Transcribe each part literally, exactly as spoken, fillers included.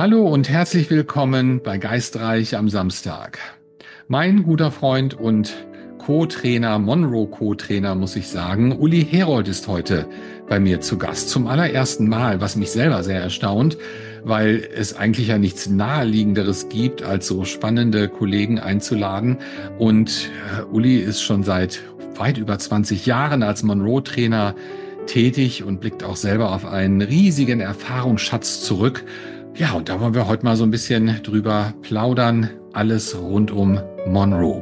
Hallo und herzlich willkommen bei Geistreich am Samstag. Mein guter Freund und Co-Trainer, Monroe-Co-Trainer, muss ich sagen, Uli Herold ist heute bei mir zu Gast. Zum allerersten Mal, was mich selber sehr erstaunt, weil es eigentlich ja nichts Naheliegenderes gibt, als so spannende Kollegen einzuladen. Und äh, Uli ist schon seit weit über zwanzig Jahren als Monroe-Trainer tätig und blickt auch selber auf einen riesigen Erfahrungsschatz zurück. Ja, und da wollen wir heute mal so ein bisschen drüber plaudern. Alles rund um Monroe.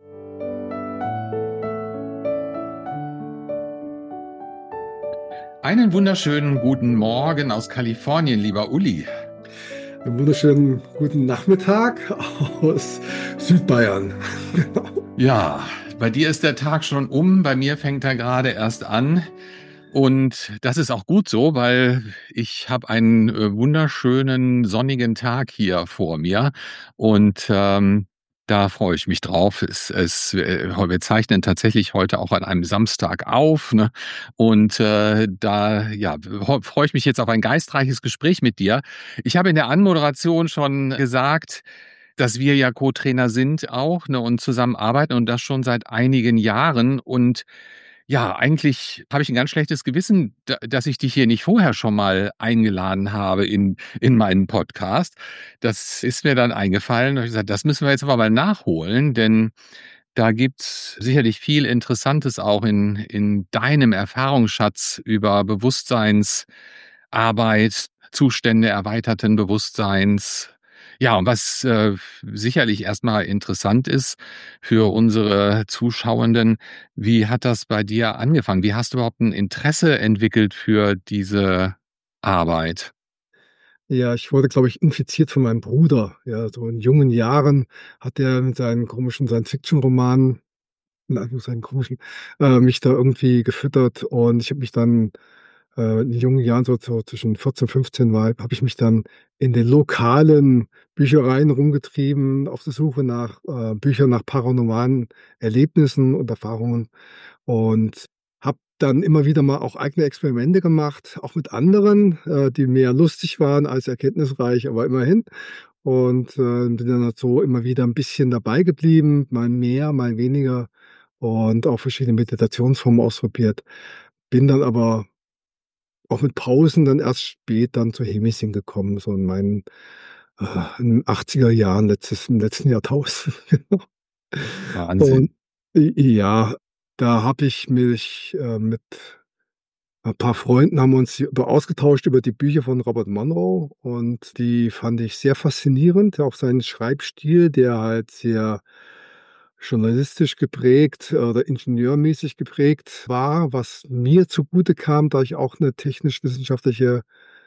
Einen wunderschönen guten Morgen aus Kalifornien, lieber Uli. Einen wunderschönen guten Nachmittag aus Südbayern. Ja, bei dir ist der Tag schon um, bei mir fängt er gerade erst an. Und das ist auch gut so, weil ich habe einen äh, wunderschönen sonnigen Tag hier vor mir und ähm, da freue ich mich drauf. Es, es, äh, wir zeichnen tatsächlich heute auch an einem Samstag auf, ne? Und äh, da ja, freue ich mich jetzt auf ein geistreiches Gespräch mit dir. Ich habe in der Anmoderation schon gesagt, dass wir ja Co-Trainer sind auch, ne, und zusammenarbeiten und das schon seit einigen Jahren. Und ja, eigentlich habe ich ein ganz schlechtes Gewissen, da dass ich dich hier nicht vorher schon mal eingeladen habe in in meinen Podcast. Das ist mir dann eingefallen und habe gesagt: „Das müssen wir jetzt aber mal nachholen“, denn da gibt's sicherlich viel Interessantes auch in in deinem Erfahrungsschatz über Bewusstseinsarbeit, Zustände erweiterten Bewusstseins. Ja, und was, äh, sicherlich erstmal interessant ist für unsere Zuschauenden: Wie hat das bei dir angefangen? Wie hast du überhaupt ein Interesse entwickelt für diese Arbeit? Ja, ich wurde, glaube ich, infiziert von meinem Bruder. Ja, so in jungen Jahren hat er mit seinen komischen Science-Fiction-Romanen, in Anführungszeichen komischen, äh, mich da irgendwie gefüttert und ich habe mich dann, äh, in jungen Jahren, so so zwischen vierzehn, fünfzehn war habe ich mich dann in den lokalen Büchereien rumgetrieben auf der Suche nach, äh, Büchern nach paranormalen Erlebnissen und Erfahrungen. Und habe dann immer wieder mal auch eigene Experimente gemacht, auch mit anderen, äh, die mehr lustig waren als erkenntnisreich, aber immerhin. Und, äh, bin dann halt so immer wieder ein bisschen dabei geblieben, mal mehr, mal weniger und auch verschiedene Meditationsformen ausprobiert. Bin dann aber auch mit Pausen dann erst spät dann zu Hemissing gekommen, so in meinen, äh, in den achtziger Jahren letztes im letzten Jahrtausend, genau. Wahnsinn. Und j ja, da habe ich mich, äh, mit ein paar Freunden haben wir uns über ausgetauscht über die Bücher von Robert Monroe und die fand ich sehr faszinierend, auch seinen Schreibstil, der halt sehr journalistisch geprägt oder ingenieurmäßig geprägt war, was mir zugute kam, da ich auch 'ne technisch-wissenschaftliche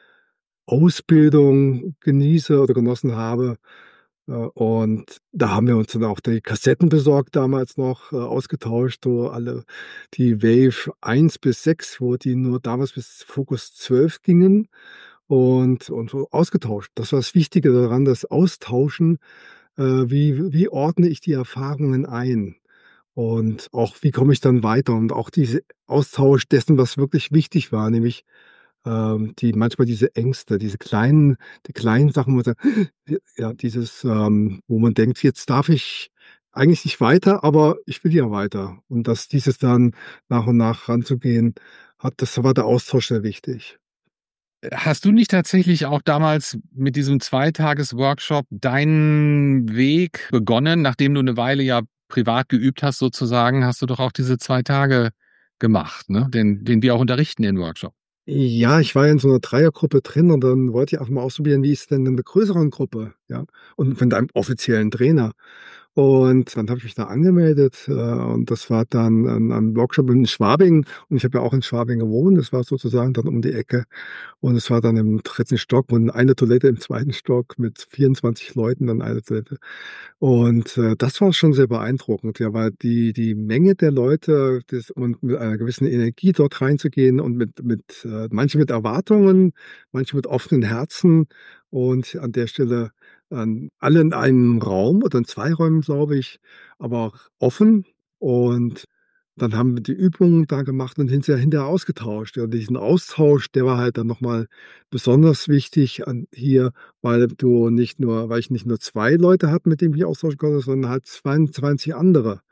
Ausbildung genieße oder genossen habe. Äh, und da haben wir uns dann auch die Kassetten besorgt damals noch, äh, ausgetauscht, so alle die Wave eins bis sechs, wo die nur damals bis Focus zwölf gingen und und so ausgetauscht. Das war das Wichtige daran, das Austauschen. Äh, wie wie ordne ich die Erfahrungen ein? Und auch, wie komme ich dann weiter? Und auch diese Austausch dessen, was wirklich wichtig war, nämlich ähm, die manchmal diese Ängste, diese kleinen die kleinen Sachen, wo man sagt, ja, dieses, ähm, wo man denkt: „Jetzt darf ich eigentlich nicht weiter, aber ich will ja weiter.“ Und dass dieses dann nach und nach ranzugehen, hat das war der Austausch sehr wichtig. Hast du nicht tatsächlich auch damals mit diesem Zweitages-Workshop deinen Weg begonnen, nachdem du eine Weile ja privat geübt hast sozusagen, hast du doch auch diese zwei Tage gemacht, ne, den den wir auch unterrichten, den Workshop? Ja, ich war ja in so 'ner Dreiergruppe drin und dann wollte ich einfach mal ausprobieren, wie ist denn in 'ner größeren Gruppe, ja, und von deinem offiziellen Trainer. Und dann habe ich mich da angemeldet, äh, und das war dann an einem Workshop in Schwabing und ich habe ja auch in Schwabing gewohnt. Das war sozusagen dann um die Ecke und es war dann im dritten Stock und eine Toilette im zweiten Stock mit vierundzwanzig Leuten, dann eine Toilette. Und, äh, das war schon sehr beeindruckend, ja, weil die die Menge der Leute, das und mit einer gewissen Energie dort reinzugehen und mit mit, äh manche mit Erwartungen, manche mit offenen Herzen und an der Stelle, ähm, alle in einem Raum oder in zwei Räumen, glaube ich, aber auch offen und dann haben wir die Übungen da gemacht und hinterher hinterher ausgetauscht. Ja, diesen Austausch, der war halt dann noch mal besonders wichtig an hier, weil du nicht nur weil ich nicht nur zwei Leute hatte, mit denen ich mich austauschen konnte, sondern halt zweiundzwanzig andere.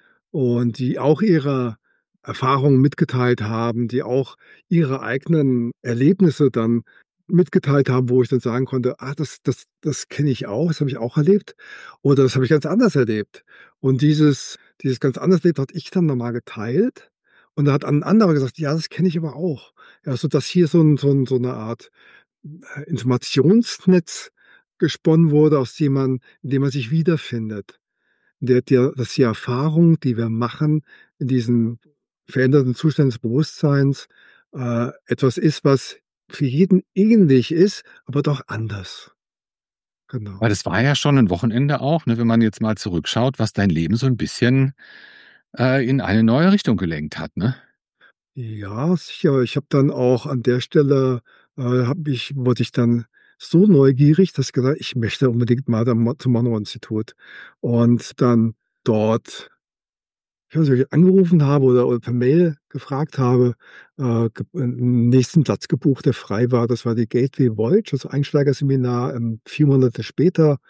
Und die auch ihre Erfahrungen mitgeteilt haben, die auch ihre eigenen Erlebnisse dann mitgeteilt haben, wo ich dann sagen konnte: „Ah, das das das kenne ich auch, das habe ich auch erlebt oder das habe ich ganz anders erlebt.“ Und dieses dieses ganz anders erlebt hatte ich dann noch mal geteilt und da hat ein anderer gesagt: „Ja, das kenne ich aber auch.“ Ja, sodass hier so 'n so 'n so 'ne Art, äh, Informationsnetz gesponnen wurde, aus dem man in dem man sich wiederfindet. Der der dass die Erfahrung, die wir machen in diesem veränderten Zustand des Bewusstseins, äh, etwas ist, was für jeden ähnlich ist, aber doch anders. Weil Genau. das war ja schon 'n Wochenende auch, ne, wenn man jetzt mal zurückschaut, was dein Leben so 'n bisschen, äh, in eine neue Richtung gelenkt hat, ne? Ja, sicher. Ich habe dann auch an der Stelle, äh, habe ich wurde ich dann so neugierig, dass ich gesagt habe: „Ich möchte unbedingt mal da Mo zum Monroe-Institut.“ Und dann dort ich weiß nicht, ob ich angerufen habe oder oder per Mail gefragt habe, äh, ge 'n nächsten Platz gebucht, der frei war. Das war die Gateway Voyage, das Einsteigerseminar, ähm, vier Monate später.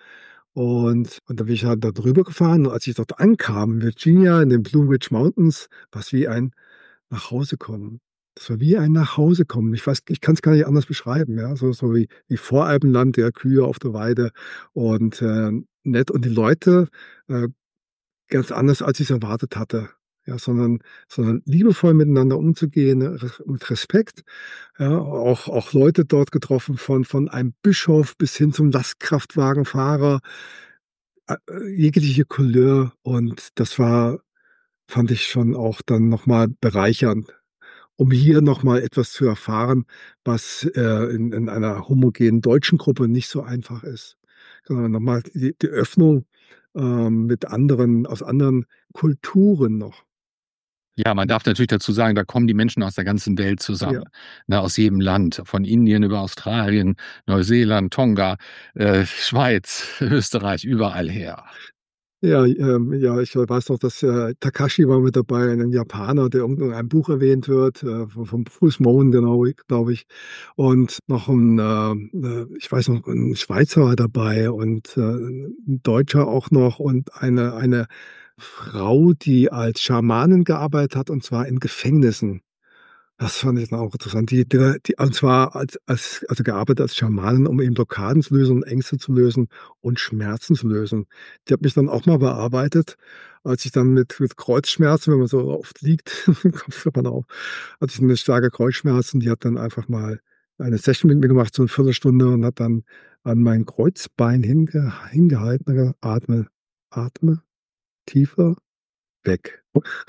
Und und da bin ich halt da drüber gefahren und als ich dort ankam in Virginia in den Blue Ridge Mountains, war's wie ein Nachhausekommen. Das war wie ein Nachhausekommen. Ich weiß ich kann's gar nicht anders beschreiben, ja, so so wie wie Voralpenland, ja, Kühe auf der Weide und, äh, nett und die Leute, äh, ganz anders, als ich's erwartet hatte, ja, sondern sondern liebevoll miteinander umzugehen, res mit Respekt, ja, auch auch Leute dort getroffen von von einem Bischof bis hin zum Lastkraftwagenfahrer. A äh, jegliche Couleur und das war fand ich schon auch dann noch mal bereichernd, um hier noch mal etwas zu erfahren, was, äh, in in einer homogenen deutschen Gruppe nicht so einfach ist. Sondern noch mal die die Öffnung, ähm, mit anderen aus anderen Kulturen noch. Ja, man darf natürlich dazu sagen, da kommen die Menschen aus der ganzen Welt Ja. zusammen, ne, aus jedem Land, von Indien über Australien, Neuseeland, Tonga, äh, Schweiz, Österreich, überall her. Ja, ähm, ja, ich weiß noch, dass, äh, Takashi war mit dabei, 'nen Japaner, der irgendwo in einem Buch erwähnt wird, äh, v vom Bruce Moen, genau i glaube ich. Und noch 'n, ähm, äh, ich weiß noch, 'n Schweizer war dabei und, äh, 'n Deutscher auch noch und eine eine Frau, die als Schamanin gearbeitet hat, und zwar in Gefängnissen. Das fand ich dann auch interessant. Die der die und zwar als als also gearbeitet als Schamanin, um eben Blockaden zu lösen und Ängste zu lösen und Schmerzen zu lösen. Die hat mich dann auch mal bearbeitet, als ich dann mit mit Kreuzschmerzen, wenn man so oft liegt, Kopfhörer auf, hatte ich 'ne starke Kreuzschmerzen. Die hat dann einfach mal eine Session mit mir gemacht, so 'ne Viertelstunde und hat dann an mein Kreuzbein hinge hingehalten und gesagt: „Atme, atme tiefer, weg.“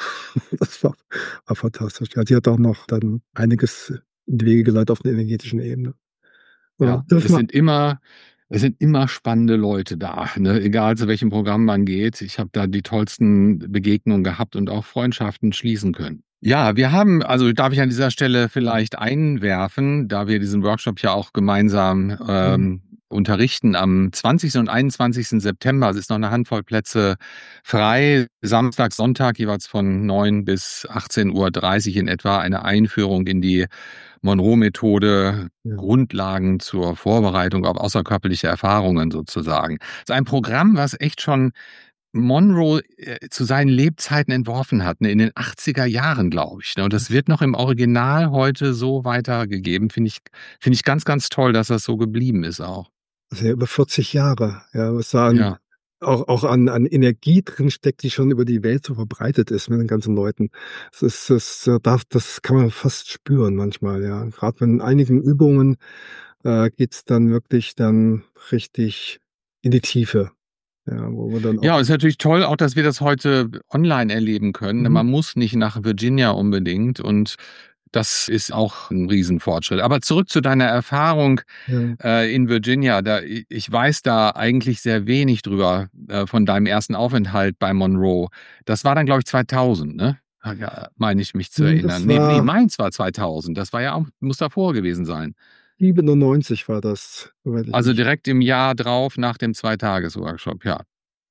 Das war war fantastisch. Ja, die hat auch noch dann einiges in die Wege geleitet auf 'ner energetischen Ebene. Ja, Ja, das es ma sind immer es sind immer spannende Leute da, ne, egal zu welchem Programm man geht. Ich habe da die tollsten Begegnungen gehabt und auch Freundschaften schließen können. Ja, wir haben also darf ich an dieser Stelle vielleicht einwerfen, da wir diesen Workshop ja auch gemeinsam, Mhm. ähm, unterrichten am zwanzigsten und einundzwanzigsten September. Es ist noch 'ne Handvoll Plätze frei. Samstag, Sonntag jeweils von neun bis achtzehn Uhr dreißig in etwa eine Einführung in die Monroe-Methode, Ja. Grundlagen zur Vorbereitung auf außerkörperliche Erfahrungen sozusagen. Ist ein Programm, was echt schon Monroe, äh, zu seinen Lebzeiten entworfen hat, ne, in den achtziger Jahren, glaube ich, ne? Und das Das wird noch im Original heute so weitergegeben. Finde ich finde ich ganz, ganz toll, dass das so geblieben ist auch. Das sind ja über vierzig Jahre, ja, was da an Ja. auch auch an an Energie drinsteckt, die schon über die Welt so verbreitet ist mit den ganzen Leuten. Das ist das darf das kann man fast spüren manchmal, ja. Grad wenn in einigen Übungen, äh, geht's dann wirklich dann richtig in die Tiefe, ja, wo wir dann auch Ja, ist natürlich toll auch, dass wir das heute online erleben können, ne? Mhm. Man muss nicht nach Virginia unbedingt und das ist auch 'n Riesenfortschritt. Aber zurück zu deiner Erfahrung, Ja. äh, in Virginia. Da i ich weiß da eigentlich sehr wenig drüber, äh, von deinem ersten Aufenthalt bei Monroe. Das war dann, glaube ich, zweitausend, ne? Ah ja, meine ich mich zu Hm, erinnern. das Ne, ne, war meins war zweitausend. Das war ja auch muss davor gewesen sein. siebenundneunzig war das, soweit ich Also mich direkt im Jahr drauf nach dem Zwei-Tages-Workshop, ja.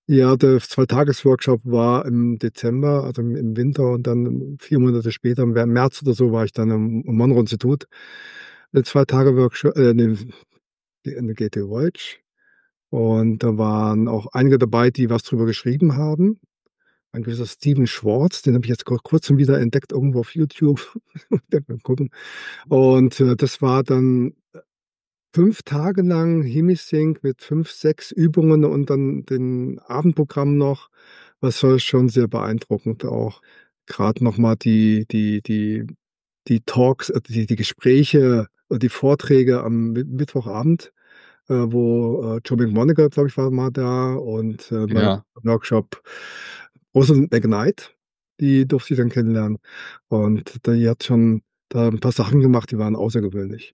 Ja, der Zweitages-Workshop war im Dezember, also im im Winter und dann vier Monate später, im März oder so, war ich dann am am Monroe-Institut. Äh, zwei Tage Workshop, äh, ne, in der Gateway Voyage. Und da waren auch einige dabei, die was drüber geschrieben haben. Ein gewisser Steven Schwartz, den habe ich jetzt vor Kurzem wieder entdeckt, irgendwo auf YouTube. Mal gucken. Und, äh, das war dann fünf Tage lang Hemi-Sync mit fünf, sechs Übungen und dann den Abendprogramm noch. Das war schon sehr beeindruckend auch. Grad noch mal die die die die Talks, äh, die die Gespräche und die Vorträge am Mi Mittwochabend, äh, wo, äh, Joe McMoneagle, glaube ich, war mal da und, äh, beim Ja. Workshop Rosalind McKnight, die durfte ich dann kennenlernen. Und die hat schon da 'n paar Sachen gemacht, die waren außergewöhnlich.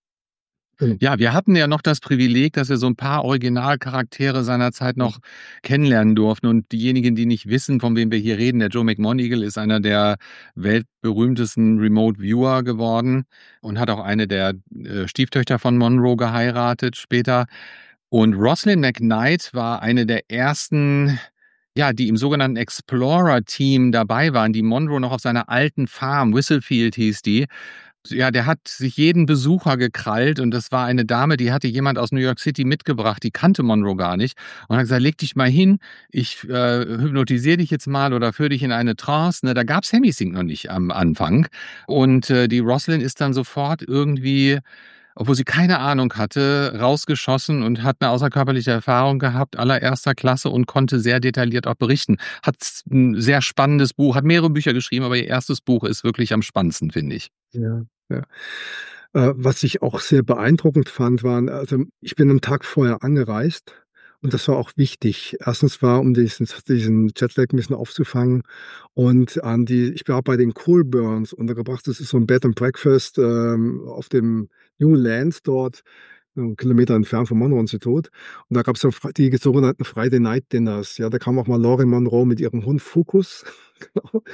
Mhm. Ja, wir hatten ja noch das Privileg, dass wir so 'n paar Originalcharaktere seiner Zeit noch kennenlernen durften. Und diejenigen, die nicht wissen, von wem wir hier reden, der Joe McMoneagle ist einer der weltberühmtesten Remote Viewer geworden und hat auch eine der, äh, Stieftöchter von Monroe geheiratet später. Und Rosalind McKnight war eine der ersten, ja, die im sogenannten Explorer-Team dabei waren, die Monroe noch auf seiner alten Farm, Whistlefield hieß die. Ja, der hat sich jeden Besucher gekrallt und das war eine Dame, die hatte jemand aus New York City mitgebracht, die kannte Monroe gar nicht und hat gesagt: „Leg dich mal hin, ich, äh, hypnotisiere dich jetzt mal oder führe dich in eine Trance“, ne? Da gab's Hemi-Sync noch nicht am Anfang. Und, äh, die Rosalind ist dann sofort irgendwie, obwohl sie keine Ahnung hatte, rausgeschossen und hat 'ne außerkörperliche Erfahrung gehabt, allererster Klasse und konnte sehr detailliert auch berichten. Hat 'n sehr spannendes Buch, hat mehrere Bücher geschrieben, aber ihr erstes Buch ist wirklich am spannendsten, finde ich. Ja, ja. Äh, was ich auch sehr beeindruckend fand, waren also, ich bin 'n Tag vorher angereist und das war auch wichtig. Erstens war, um diesen diesen Jetlag 'n bisschen aufzufangen und an die ich war bei den Colburns untergebracht. Das ist so 'n Bed and Breakfast, ähm, auf dem New Land dort, 'n Kilometer entfernt vom Monroe-Institut. Und da gab's so fr die sogenannten Friday Night Dinners. Ja, da kam auch mal Lori Monroe mit ihrem Hund Focus, genau.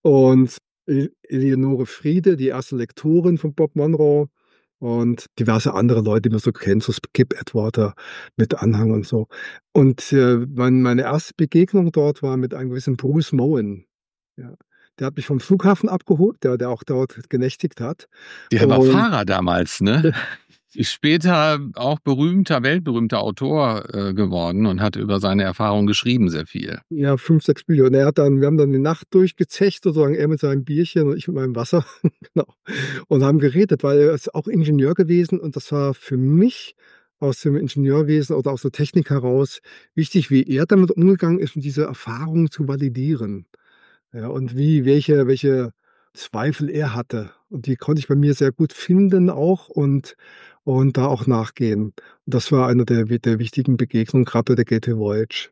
Und E Eleonore Friede, die erste Lektorin von Bob Monroe und diverse andere Leute, die man so kennt, so Skip Atwater mit Anhang und so. Und, äh, mein meine erste Begegnung dort war mit einem gewissen Bruce Moen, ja. Der hat mich vom Flughafen abgeholt, der der auch dort genächtigt hat. Der war Und Fahrer damals, ne? Ist später auch berühmter weltberühmter Autor, äh, geworden und hat über seine Erfahrungen geschrieben sehr viel. Ja, fünf, sechs Bücher. Und er hat dann wir haben dann die Nacht durchgezecht sozusagen, er mit seinem Bierchen und ich mit meinem Wasser, genau, und haben geredet, weil er ist auch Ingenieur gewesen und das war für mich aus dem Ingenieurwesen oder aus der Technik heraus wichtig, wie er damit umgegangen ist, um diese Erfahrung zu validieren. Ja, und wie welche welche Zweifel er hatte. Und die konnte ich bei mir sehr gut finden auch und und da auch nachgehen. Und das war eine der wi der wichtigen Begegnungen, grad bei der Gateway Voyage.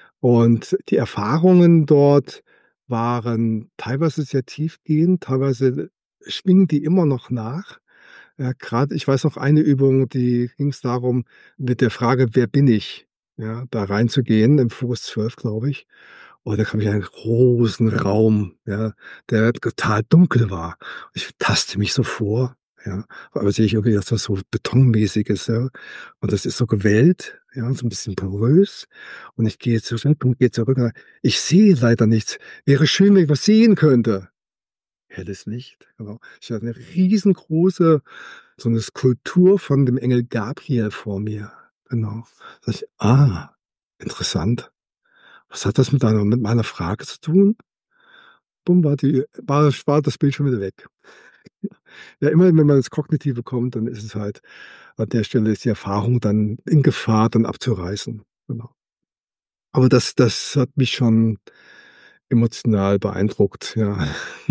Und die Erfahrungen dort waren teilweise sehr tiefgehend, teilweise schwingen die immer noch nach. Ja, grad ich weiß noch eine Übung, die ging's darum, mit der Frage: „Wer bin ich?“, ja, da reinzugehen, im Focus zwölf, glaube ich. Und da kam ich in einen großen Raum, ja, der total dunkel war. Ich taste mich so vor, ja. Auf einmal sehe ich irgendwie, dass das so Betonmäßiges, ja. Und das ist so gewellt, ja, so 'n bisschen porös. Und ich gehe zurück und gehe zurück und sage: „Ich sehe leider nichts. Wäre schön, wenn ich was sehen könnte.“ Helles Licht, genau. Ich hatte 'ne riesengroße so 'ne Skulptur von dem Engel Gabriel vor mir, genau. Sage ich: „Ah, interessant. Was hat das mit deiner mit meiner Frage zu tun?“ Bumm, war die war war das Bild schon wieder weg. Ja, immerhin, wenn man ins Kognitive kommt, dann ist es halt an der Stelle ist die Erfahrung dann in Gefahr, dann abzureißen, genau. Aber das das hat mich schon emotional beeindruckt, ja.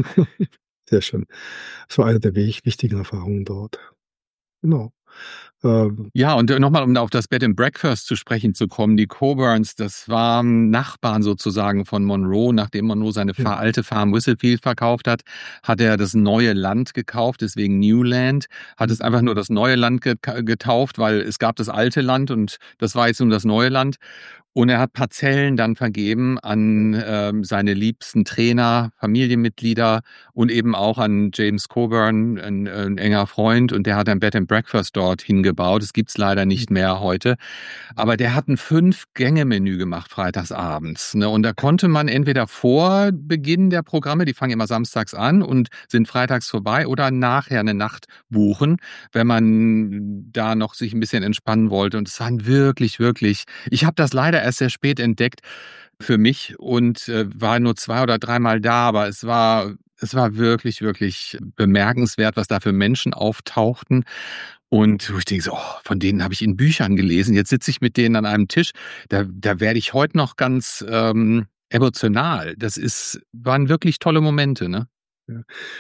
Sehr schön. Das war eine der wich wichtigen Erfahrungen dort. Genau. Ähm Ja, und, äh, noch mal, um da auf das Bed and Breakfast zu sprechen zu kommen. Die Coburns, das waren Nachbarn sozusagen von Monroe. Nachdem Monroe seine Ja. Fa alte Farm Whistlefield verkauft hat, hat er das neue Land gekauft, deswegen New Land. Hat Mhm. es einfach nur das neue Land geka getauft, weil es gab das alte Land und das war jetzt nun das neue Land. Und er hat Parzellen dann vergeben an, ähm, seine liebsten Trainer, Familienmitglieder und eben auch an James Coburn, 'n 'n enger Freund, und der hat ein Bed and Breakfast dort hingebaut. Das gibt's leider nicht mehr heute. Aber der hat 'n Fünf-Gänge-Menü gemacht freitags abends, ne? Und da konnte man entweder vor Beginn der Programme, die fangen immer samstags an und sind freitags vorbei, oder nachher 'ne Nacht buchen, wenn man da noch sich 'n bisschen entspannen wollte. Und es waren wirklich, wirklich ich habe das leider erst sehr spät entdeckt für mich und, äh, war nur zwei oder dreimal da, aber es war es war wirklich, wirklich bemerkenswert, was da für Menschen auftauchten. Und wo ich denke so: „Oh, von denen habe ich in Büchern gelesen. Jetzt sitze ich mit denen an einem Tisch, da da werde ich heute noch ganz, ähm, emotional.“ Das ist waren wirklich tolle Momente, ne? Ja.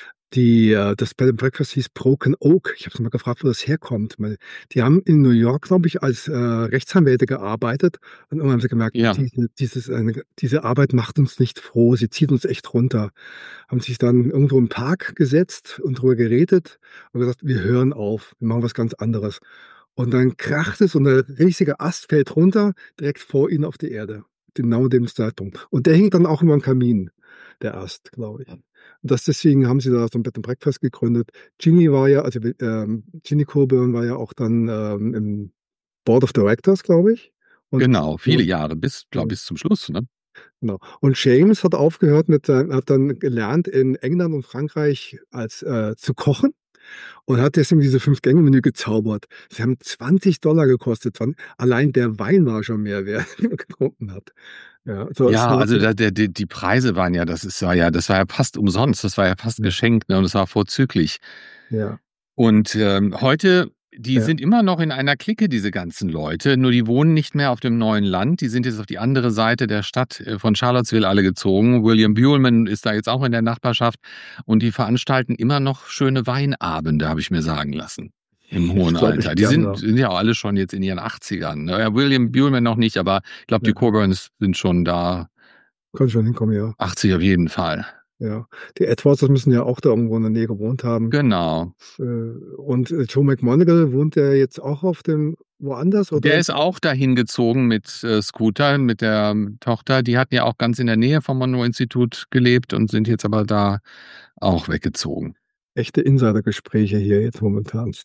Die äh, das Bed and Breakfast hieß Broken Oak. Ich habe sie mal gefragt, wo das herkommt, weil die haben in New York, glaube ich, als, äh, Rechtsanwälte gearbeitet und irgendwann haben sie gemerkt, Ja. diese dieses eine diese Arbeit macht uns nicht froh, sie zieht uns echt runter. Haben sich dann irgendwo im Park gesetzt und drüber geredet und gesagt: „Wir hören auf, wir machen was ganz anderes.“ Und dann kracht es und 'n riesiger Ast fällt runter, direkt vor ihnen auf die Erde, genau dem Zeitpunkt. Und der hing dann auch überm Kamin, der Ast, glaube ich. Und das deswegen haben sie da so 'n Bed and Breakfast gegründet. Ginny war ja also, w ähm, Ginny Coburn war ja auch dann, ähm, im Board of Directors, glaube ich. Und Genau, viele Jahre bis glaube, bis zum Schluss, ne? Genau. Und James hat aufgehört mit sein hat dann gelernt in England und Frankreich als äh, zu kochen und hat deswegen diese Fünf-Gänge-Menü gezaubert. Sie haben zwanzig Dollar gekostet, zwan allein der Wein war schon mehr wert, den man getrunken hat. Ja, so es Ja, war also da der die die Preise waren ja das ist war ja das war ja fast umsonst. Das war ja fast Ja. geschenkt, ne, und es war vorzüglich. Ja. Und, ähm, heute die Ja. sind immer noch in einer Clique, diese ganzen Leute, nur die wohnen nicht mehr auf dem neuen Land. Die sind jetzt auf die andere Seite der Stadt, äh, von Charlottesville alle gezogen. William Buhlman ist da jetzt auch in der Nachbarschaft und die veranstalten immer noch schöne Weinabende, habe ich mir sagen lassen, im Das hohen glaube Alter. ich Die gern, sind ja. sind ja auch alle schon jetzt in ihren Achtzigern, ne? Ja, William Buhlman noch nicht, aber ich glaube, die Ja. Coburns sind schon da Kann schon hinkommen, ja. achtzig auf jeden Fall. Ja. Die Edwardses müssen ja auch da irgendwo in der Nähe gewohnt haben. Genau. Äh, und, äh, Joe McMoneagle, wohnt der jetzt auch auf dem woanders Der oder? ist auch dahin gezogen mit, äh, Scooter, mit der Tochter. Die hatten ja auch ganz in der Nähe vom Monroe-Institut gelebt und sind jetzt aber da auch weggezogen. Echte Insidergespräche hier jetzt momentan.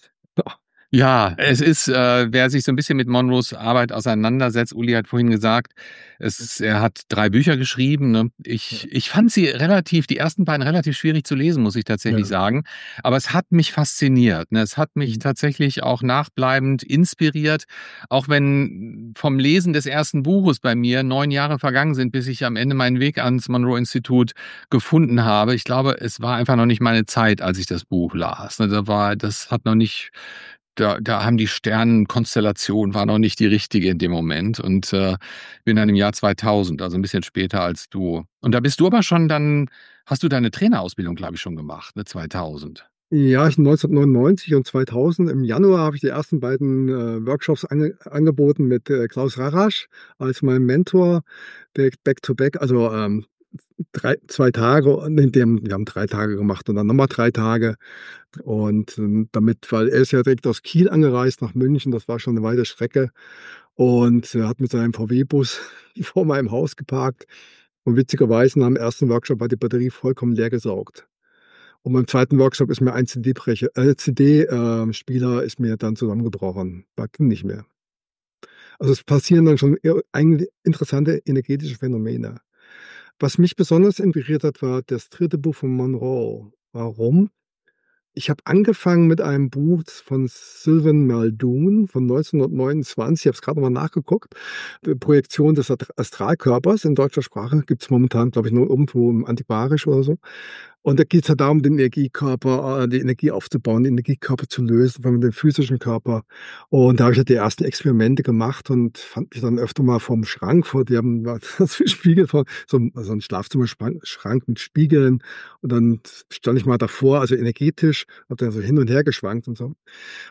Ja, es ist, äh wer sich so 'n bisschen mit Monroes Arbeit auseinandersetzt Uli hat vorhin gesagt, es ist er hat drei Bücher geschrieben, ne? Ja. Ich ich fand sie relativ die ersten beiden relativ schwierig zu lesen, muss ich tatsächlich Ja. sagen. Aber es hat mich fasziniert, ne? Es hat mich Mhm. tatsächlich auch nachbleibend inspiriert, auch wenn vom Lesen des ersten Buches bei mir neun Jahre vergangen sind, bis ich am Ende meinen Weg ans Monroe-Institut gefunden habe. Ich glaube, es war einfach noch nicht meine Zeit, als ich das Buch las, ne? Da war das hat noch nicht da da haben die Sternenkonstellation war noch nicht die richtige in dem Moment und, äh, bin dann im Jahr zweitausend, also 'n bisschen später als du. Und da bist du aber schon dann hast du deine Trainerausbildung, glaube ich, schon gemacht, ne, zweitausend? Ja, ich neunzehnhundertneunundneunzig und zweitausend im Januar habe ich die ersten beiden, äh, Workshops ange angeboten mit, äh, Klaus Rarasch als meinem Mentor, der back to back, also, ähm, drei zwei Tage und in dem wir haben drei Tage gemacht und dann noch mal drei Tage. Und, ähm, damit weil er ist ja direkt aus Kiel angereist nach München, das war schon 'ne weite Strecke. Und er hat mit seinem VW-Bus vor meinem Haus geparkt. Und witzigerweise nach dem ersten Workshop war die Batterie vollkommen leergesaugt. Und beim zweiten Workshop ist mir ein CD-Brecher äh, CD, ähm, Spieler ist mir dann zusammengebrochen. War ging nicht mehr. Also, es passieren dann schon eher eigentlich interessante energetische Phänomene. Was mich besonders inspiriert hat, war das dritte Buch von Monroe. Warum? Ich habe angefangen mit einem Buch von Sylvan Muldoon von neunzehnhundertneunundzwanzig. Ich habe es grad noch mal nachgeguckt. Äh, Projektion des Ast Astralkörpers in deutscher Sprache. Gibt's momentan, glaube ich, nur irgendwo im Antiquarisch oder so. Und da geht's halt darum, den Energiekörper äh, die Energie aufzubauen, den Energiekörper zu lösen von dem physischen Körper. Und da habe ich halt die ersten Experimente gemacht und fand mich dann öfter mal vorm Schrank vor die haben so 'n Spiegel vor so 'n so 'n Schlafzimmersprank Schrank mit Spiegeln. Und dann stand ich mal davor, also energetisch, habe dann so hin und her geschwankt und so.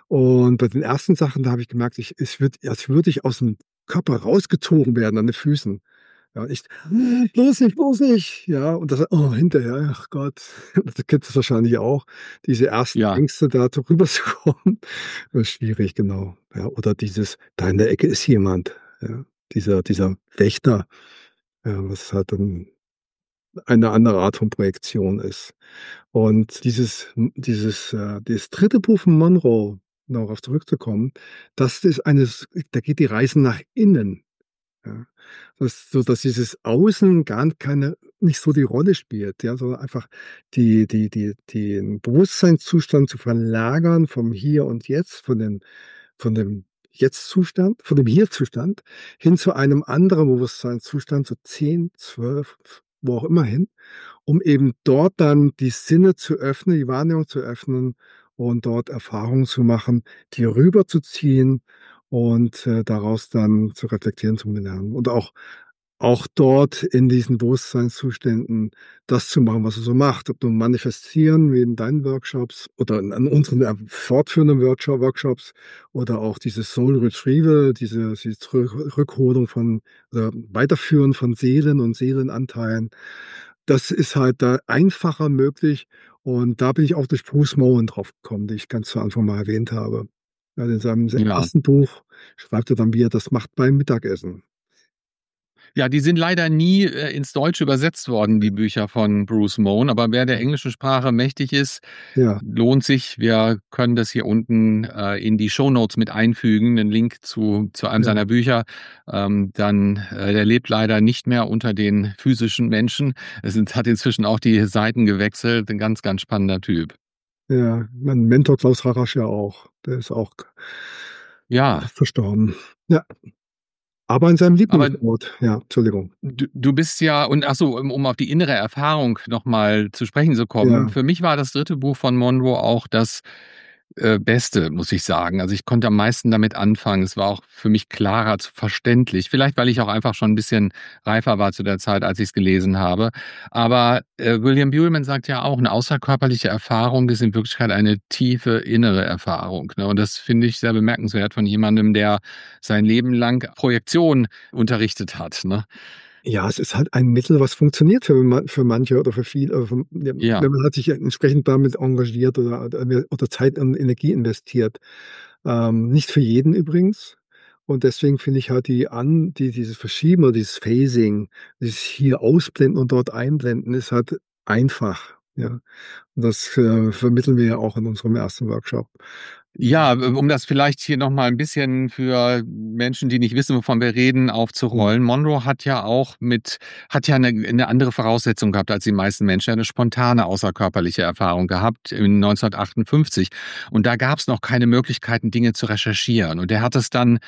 Und bei den ersten Sachen, da habe ich gemerkt, ich es wird als würde ich aus'm Körper rausgezogen werden an den Füßen. Ja, ich: „Bloß nicht, bloß nicht!“ Ja, und das oh, hinterher, ach Gott, du kennst das wahrscheinlich auch, diese ersten Ja. Ängste, da drüber zu kommen. Das ist schwierig, genau. Ja, oder dieses: „Da in der Ecke ist jemand“, ja. dieser dieser Wächter, äh, was halt dann eine andere Art von Projektion ist. Und dieses hm, dieses, äh das dritte Buch von Monroe, um darauf zurückzukommen, das ist eines da geht die Reise nach innen, ja. Das so dass dieses Außen gar keine nicht so die Rolle spielt, ja, sondern einfach die die die den Bewusstseinszustand zu verlagern vom Hier und Jetzt, von den von dem Jetzt-Zustand, von dem Hier-Zustand hin zu einem anderen Bewusstseinszustand, so zehn, zwölf, wo auch immer hin, um eben dort dann die Sinne zu öffnen, die Wahrnehmung zu öffnen und dort Erfahrungen zu machen, die rüberzuziehen und, äh, daraus dann zu reflektieren, zu lernen. Und auch auch dort in diesen Bewusstseinszuständen das zu machen, was er so macht. Ob nun manifestieren wie in deinen Workshops oder in an unseren, äh, fortführenden Worksho Workshops oder auch dieses Soul Retrieval, diese diese Rück Rückholung von oder Weiterführen von Seelen und Seelenanteilen. Das ist halt da einfacher möglich und da bin ich auch durch Bruce Moen drauf gekommen, den ich ganz zu Anfang mal erwähnt habe. Weil in seinem se Ja. ersten Buch schreibt er dann, wie er das macht beim Mittagessen. Ja, die sind leider nie, äh, ins Deutsche übersetzt worden, die Bücher von Bruce Moen, aber wer der englischen Sprache mächtig ist, Ja. lohnt sich. Wir können das hier unten, äh, in die Shownotes mit einfügen, 'nen Link zu zu einem Ja. seiner Bücher. Ähm, dann äh, der lebt leider nicht mehr unter den physischen Menschen. Er sind hat inzwischen auch die Seiten gewechselt. 'N ganz, ganz spannender Typ. Ja, mein Mentor Klaus Rarasch ja auch. Der ist auch Ja. verstorben. Ja. Aber in seinem Aber Lieblingsort ja, Entschuldigung. du du bist ja und ach so, um um auf die innere Erfahrung noch mal zu sprechen zu kommen. Ja. Für mich war das dritte Buch von Monroe auch das, äh, Beste, muss ich sagen. Also, ich konnte am meisten damit anfangen. Es war auch für mich klarer z verständlich. Vielleicht, weil ich auch einfach schon 'n bisschen reifer war zu der Zeit, als ich's gelesen habe. Aber, äh, William Buhlman sagt ja auch: „'Ne außerkörperliche Erfahrung ist in Wirklichkeit eine tiefe innere Erfahrung“, ne? Und das finde ich sehr bemerkenswert von jemandem, der sein Leben lang Projektion unterrichtet hat, ne? Ja, es ist halt ein Mittel, was funktioniert für man für manche oder für viele, äh, v Ja. wenn man halt sich entsprechend damit engagiert oder oder oder Zeit und Energie investiert. Ähm, nicht für jeden übrigens. Und deswegen finde ich halt die an die dieses Verschieben oder dieses Phasing, dieses hier ausblenden und dort einblenden, ist halt einfach, ja. Und das, äh, vermitteln wir ja auch in unserem ersten Workshop. Ja, äh, um das vielleicht hier noch mal 'n bisschen für Menschen, die nicht wissen, wovon wir reden, Mhm. aufzurollen. Monroe hat ja auch mit hat ja 'ne 'ne andere Voraussetzung gehabt als die meisten Menschen. Er hat 'ne spontane außerkörperliche Erfahrung gehabt in neunzehnhundertachtundfünfzig. Und da gab's noch keine Möglichkeiten, Dinge zu recherchieren. Und er hat es dann,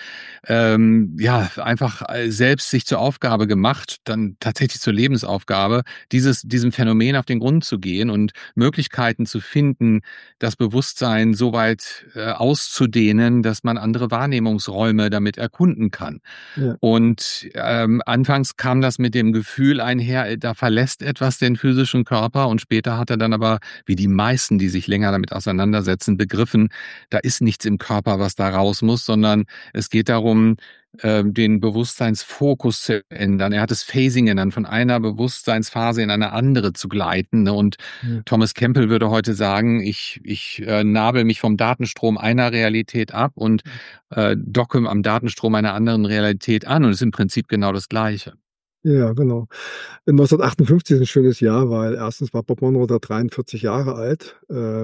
ähm, ja, einfach, äh, selbst sich zur Aufgabe gemacht, dann tatsächlich zur Lebensaufgabe, dieses diesem Phänomen auf den Grund zu gehen und Möglichkeiten zu finden, das Bewusstsein so weit, äh, auszudehnen, dass man andere Wahrnehmungsräume damit erkunden kann. Ja. Und, ähm, anfangs kam das mit dem Gefühl einher, äh, da verlässt etwas den physischen Körper und später hat er dann aber, wie die meisten, die sich länger damit auseinandersetzen, begriffen, da ist nichts im Körper, was da raus muss, sondern es geht darum, ähm, den Bewusstseinsfokus zu ändern. Er hat es Phasing genannt, von einer Bewusstseinsphase in eine andere zu gleiten, ne? Und Ja. Thomas Campbell würde heute sagen: „Ich ich, äh, nabel mich vom Datenstrom einer Realität ab und, äh, docke am Datenstrom einer anderen Realität an.“ Und ist im Prinzip genau das Gleiche. Ja, genau. neunzehnhundertachtundfünfzig ist 'n schönes Jahr, weil erstens war Bob Monroe da dreiundvierzig Jahre alt, äh,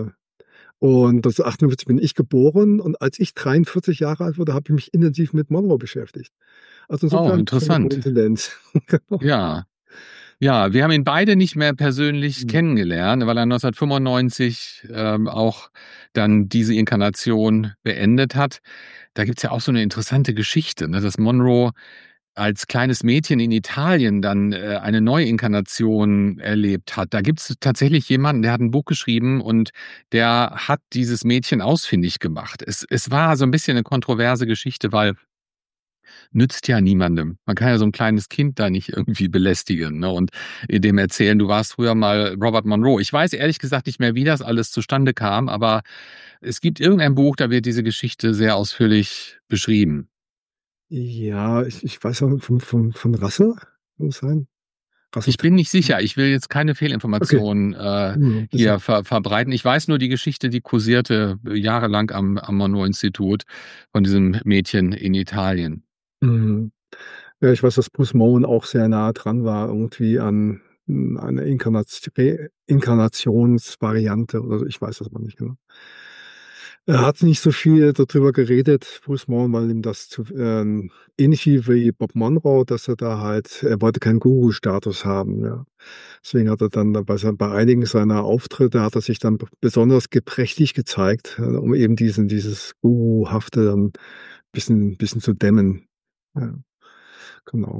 und neunzehnhundertachtundfünfzig bin ich geboren und als ich dreiundvierzig Jahre alt wurde, habe ich mich intensiv mit Monroe beschäftigt. Also, Oh, insofern schon 'ne interessant. Koinzidenz. Genau. Ja. Ja, wir haben ihn beide nicht mehr persönlich Mhm. kennengelernt, weil er neunzehnhundertfünfundneunzig, ähm, auch dann diese Inkarnation beendet hat. Da gibt's ja auch so 'ne interessante Geschichte, ne, dass Monroe als kleines Mädchen in Italien dann, äh, eine Neuinkarnation erlebt hat. Da gibt's tatsächlich jemanden, der hat 'n Buch geschrieben und der hat dieses Mädchen ausfindig gemacht. Es es war so 'n bisschen 'ne kontroverse Geschichte, weil nützt ja niemandem. Man kann ja so 'n kleines Kind da nicht irgendwie belästigen, ne, und, äh, dem erzählen: „Du warst früher mal Robert Monroe.“ Ich weiß ehrlich gesagt nicht mehr, wie das alles zustande kam, aber es gibt irgendein Buch, da wird diese Geschichte sehr ausführlich beschrieben. Ja, ich ich weiß auch von von von Russell, kann das sein? Russell Ich bin nicht sicher. Ich will jetzt keine Okay. Fehlinformationen, äh, Mhm, hier bisschen. ver verbreiten. Ich weiß nur die Geschichte, die kursierte jahrelang am am Monroe-Institut von diesem Mädchen in Italien. Mhm. Ja, ich weiß, dass Bruce Mowen auch sehr nah dran war irgendwie an, hm, einer Inkarnat Re Inkarnationsvariante oder so, ich weiß das aber nicht genau. Er hat nicht so viel dadrüber geredet, Bruce Mowen, weil ihm das zu ähm, ähnlich wie wie Bob Monroe, dass er da halt er wollte keinen Guru-Status haben, ja. Deswegen hat er dann bei sei bei einigen seiner Auftritte hat er sich dann b besonders geprächtig gezeigt, äh, um eben diesen dieses Guruhafte dann bisschen bisschen zu dämmen. Ja, genau.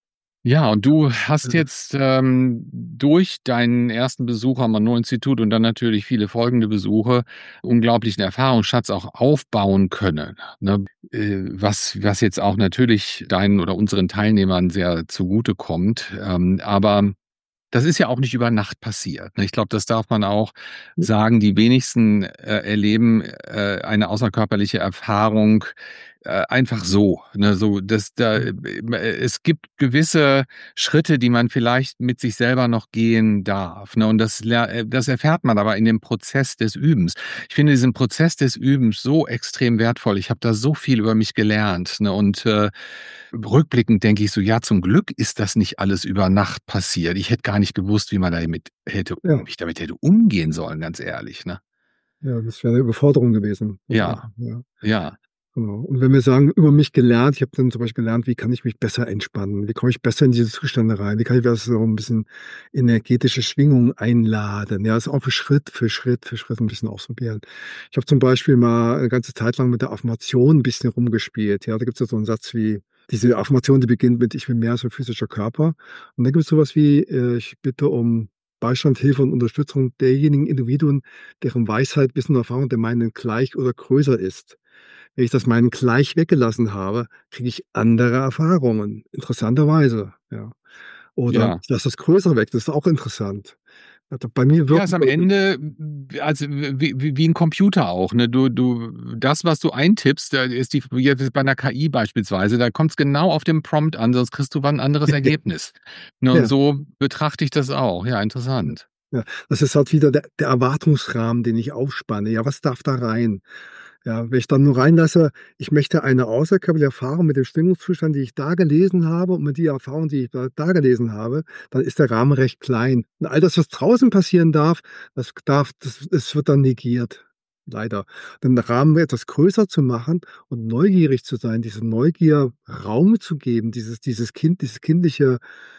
Ja, und du hast Ja. jetzt, ähm, durch deinen ersten Besuch am Monroe-Institut und dann natürlich viele folgende Besuche unglaublichen Erfahrungsschatz auch aufbauen können, ne? Äh, was was jetzt auch natürlich deinen oder unseren Teilnehmern sehr zugutekommt. Ähm, aber das ist ja auch nicht über Nacht passiert, ne? Ich glaube, das darf man auch sagen. Die wenigsten, äh, erleben, äh, eine außerkörperliche Erfahrung, äh, einfach so, ne? So, dass da Mhm. äh, es gibt gewisse Schritte, die man vielleicht mit sich selber noch gehen darf, ne? Und das ler äh, das erfährt man aber in dem Prozess des Übens. Ich finde diesen Prozess des Übens so extrem wertvoll. Ich habe da so viel über mich gelernt, ne? Und, äh, rückblickend denke ich so: „Ja, zum Glück ist das nicht alles über Nacht passiert.“ Ich hätte gar nicht gewusst, wie man damit hätte Ja. wie ich damit hätte umgehen sollen, ganz ehrlich, ne? Ja, das wäre 'ne Überforderung gewesen, Ja, wahrscheinlich, ja. ja. Genau. Und wenn wir sagen, über mich gelernt ich habe dann zum Beispiel gelernt, wie kann ich mich besser entspannen? Wie komme ich besser in diese Zustände rein? Wie kann ich das so 'n bisschen energetische Schwingung einladen? Ja, ist auch für Schritt für Schritt für Schritt 'n bisschen ausprobieren. Ich habe zum Beispiel mal 'ne ganze Zeit lang mit der Affirmation 'n bisschen rumgespielt, ja. Da gibt's ja so 'n Satz wie diese Affirmation, die beginnt mit: „Ich bin mehr als 'n physischer Körper.“ Und dann gibt's so was wie, äh: „Ich bitte um Beistand, Hilfe und Unterstützung derjenigen Individuen, deren Weisheit, Wissen und Erfahrung der meinen gleich oder größer ist. Wenn ich das meinen gleich weggelassen habe, kriege ich andere Erfahrungen, interessanterweise“, ja. Oder: Ja. „Ich lasse das Größere weg“, das ist auch interessant. Also, bei mir Ja, wirken ist am Ende w also, w wie wie 'n Computer auch, ne? Du du das, was du eintippst, da ist die jetzt bei 'ner K I beispielsweise, da kommt's genau auf den Prompt an, sonst kriegst du wann anderes Ergebnis. Ne, und Ja. so betrachte ich das auch. Ja, Ja, interessant. ja. Das ist halt wieder der der Erwartungsrahmen, den ich aufspanne. Ja, was darf da rein? Ja, wenn ich dann nur reinlasse: „Ich möchte eine außerkörperliche Erfahrung mit dem Schwingungszustand, die ich da gelesen habe und mit die Erfahrung, die ich da da gelesen habe“, dann ist der Rahmen recht klein. Und all das, was draußen passieren darf, das darf das es wird dann negiert, leider. Den Rahmen etwas größer zu machen und neugierig zu sein, diese Neugier Raum zu geben, dieses dieses Kind dieses kindliche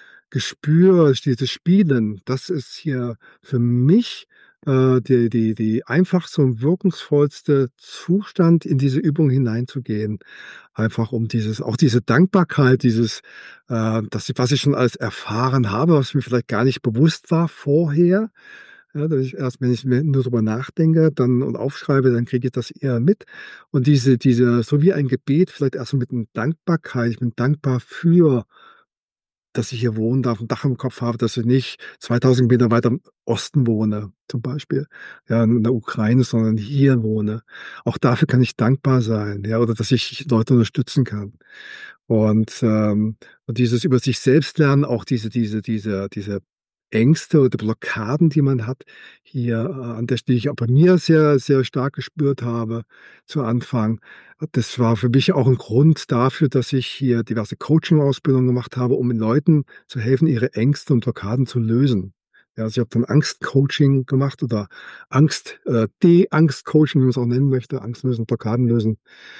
Gespür, dieses Spielen, das ist hier für mich, äh, die die die einfachste und wirkungsvollste Zustand, in diese Übung hineinzugehen. Einfach um dieses auch diese Dankbarkeit, dieses, äh, dass ich was ich schon alles erfahren habe, was mir vielleicht gar nicht bewusst war vorher. Ja, dass ich erst, wenn ich mir nur drüber nachdenke, dann und aufschreibe, dann kriege ich das eher mit. Und diese diese so wie ein Gebet, vielleicht erst mal mit 'n Dankbarkeit. Ich bin dankbar für dass ich hier wohnen darf, 'n Dach im Kopf habe, dass ich nicht zweitausend Meter weiter im Osten wohne, zum Beispiel, ja, in der Ukraine, sondern hier wohne. Auch dafür kann ich dankbar sein, ja, oder dass ich Leute unterstützen kann. Und, ähm, und dieses über sich selbst lernen, auch diese diese diese diese Ängste oder Blockaden, die man hat, hier, äh, an der die ich auch bei mir sehr, sehr stark gespürt habe zu Anfang. Das war für mich auch 'n Grund dafür, dass ich hier diverse Coaching-Ausbildungen gemacht habe, um den Leuten zu helfen, ihre Ängste und Blockaden zu lösen. Ja, also, ich habe dann Angst-Coaching gemacht oder Angst äh, De-Angst-Coaching, wie man's auch nennen möchte, Angst lösen, Blockaden lösen.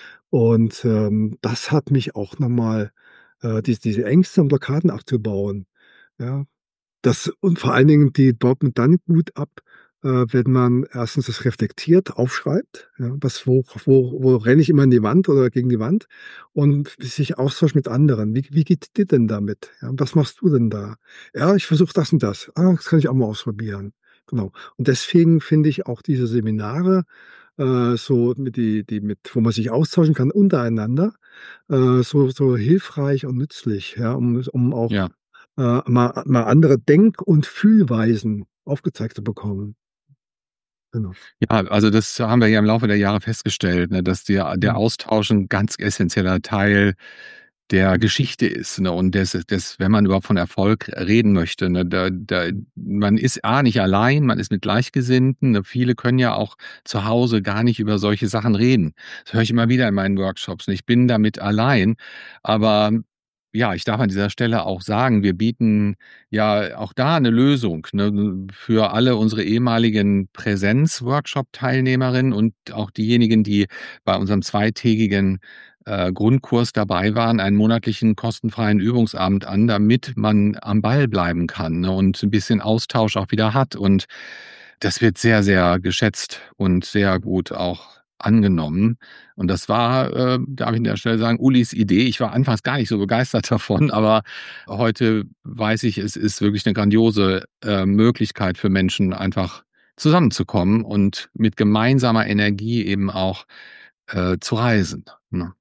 Und, ähm, das hat mich auch noch mal, äh, dies diese Ängste und Blockaden abzubauen, ja. Das und vor allen Dingen, die baut man dann gut ab, äh, wenn man erstens das reflektiert, aufschreibt, ja, was wo wo wo renne ich immer in die Wand oder gegen die Wand und sich austauscht mit anderen. Wie wie geht's dir denn damit? Ja, was machst du denn da? „Ja, ich versuche das und das.“ „Ah, das kann ich auch mal ausprobieren.“ Genau. Und deswegen finde ich auch diese Seminare, äh, so mit die die mit wo man sich austauschen kann untereinander, äh, so so hilfreich und nützlich, ja, um um auch, Ja. äh, mal mal andere Denk und Fühlweisen aufgezeigt zu bekommen. Genau. Ja, also, das haben wir ja im Laufe der Jahre festgestellt, ne, dass der der Mhm. Austausch 'n ganz essenzieller Teil der Geschichte ist, ne? Und des des wenn man überhaupt von Erfolg reden möchte, ne, da da man ist A nicht allein, man ist mit Gleichgesinnten, ne? Viele können ja auch zu Hause gar nicht über solche Sachen reden. Das höre ich immer wieder in meinen Workshops, ne? Ich bin damit allein, aber ja, ich darf an dieser Stelle auch sagen, wir bieten ja auch da 'ne Lösung, ne, für alle unsere ehemaligen Präsenz-Workshop-Teilnehmerinnen und auch diejenigen, die bei unserem zweitägigen, äh, Grundkurs dabei waren, einen monatlichen kostenfreien Übungsabend an, damit man am Ball bleiben kann, ne, und 'n bisschen Austausch auch wieder hat. Und das wird sehr, sehr geschätzt und sehr gut auch angenommen. Und das war, äh, darf ich an der Stelle sagen, Ulis Idee. Ich war anfangs gar nicht so begeistert davon, aber heute weiß ich, es ist wirklich 'ne grandiose, äh, Möglichkeit für Menschen, einfach zusammenzukommen und mit gemeinsamer Energie eben auch, äh, zu reisen, ne?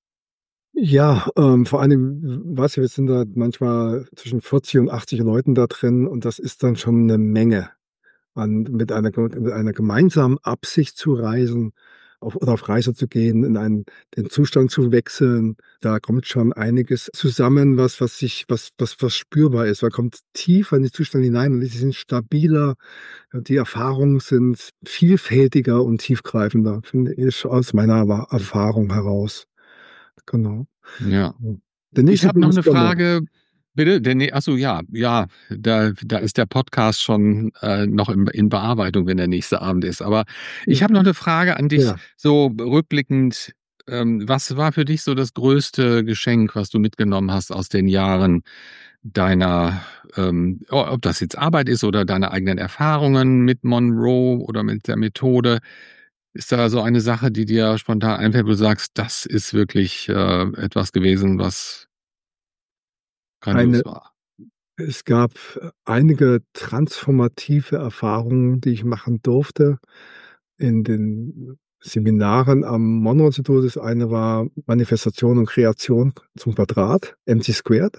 Ja, ähm, vor allem, w weißt du, wir sind da manchmal zwischen vierzig und achtzig Leuten da drin und das ist dann schon 'ne Menge an mit einer ge mit einer gemeinsamen Absicht zu reisen, auf oder auf Reise zu gehen, in einen den Zustand zu wechseln. Da kommt schon einiges zusammen, was was sich was was was spürbar ist. Man kommt tiefer in die Zustände hinein und die sind stabiler. Die Erfahrungen sind vielfältiger und tiefgreifender, finde ich aus meiner Wa Erfahrung heraus. Genau. Ja. Der Ich nächste habe Übung noch ist 'ne übermorgen. Frage bitte? Der nä ach so, ja, ja, da da ist der Podcast schon, äh, noch in in Bearbeitung, wenn der nächste Abend ist. Aber ich Ja. habe noch 'ne Frage an dich, Ja. so rückblickend. Ähm, was war für dich so das größte Geschenk, was du mitgenommen hast aus den Jahren deiner, ähm o ob das jetzt Arbeit ist oder deine eigenen Erfahrungen mit Monroe oder mit der Methode? Ist da so eine Sache, die dir spontan einfällt, wo du sagst: „Das ist wirklich, äh, etwas gewesen, was“ „grandios Eine war?“ es gab einige transformative Erfahrungen, die ich machen durfte in den Seminaren am Monroe-Institut. Das eine war Manifestation und Kreation zum Quadrat, MC².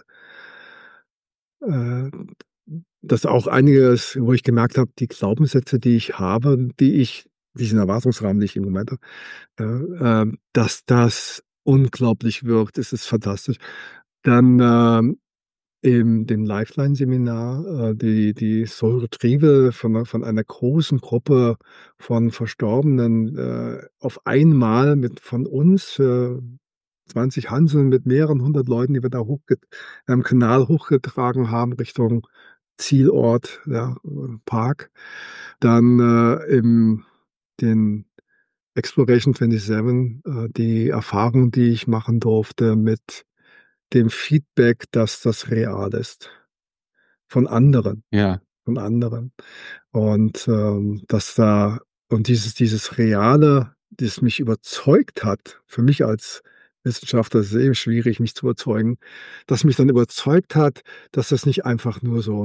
Äh, das auch einiges, wo ich gemerkt habe, die Glaubenssätze, die ich habe, die ich diesen Erwartungsrahmen, den ich im Moment habe, äh, ähm, dass das unglaublich wirkt. Es ist fantastisch. Dann, ähm, in dem Lifeline-Seminar, äh, die die Soul Retrieval von 'ner von einer großen Gruppe von Verstorbenen, äh, auf einmal mit von uns, äh, zwanzig Hanseln mit mehreren hundert Leuten, die wir da hochge am Kanal hochgetragen haben Richtung Zielort, ja, äh, Park. Dann, äh, im den Exploration siebenundzwanzig, äh, die Erfahrung, die ich machen durfte mit dem Feedback, dass das real ist. Von anderen Ja. von anderen. Und, ähm, dass da und dieses dieses Reale, das mich überzeugt hat für mich als Wissenschaftler ist es eh schwierig, mich zu überzeugen, das mich dann überzeugt hat, dass das nicht einfach nur so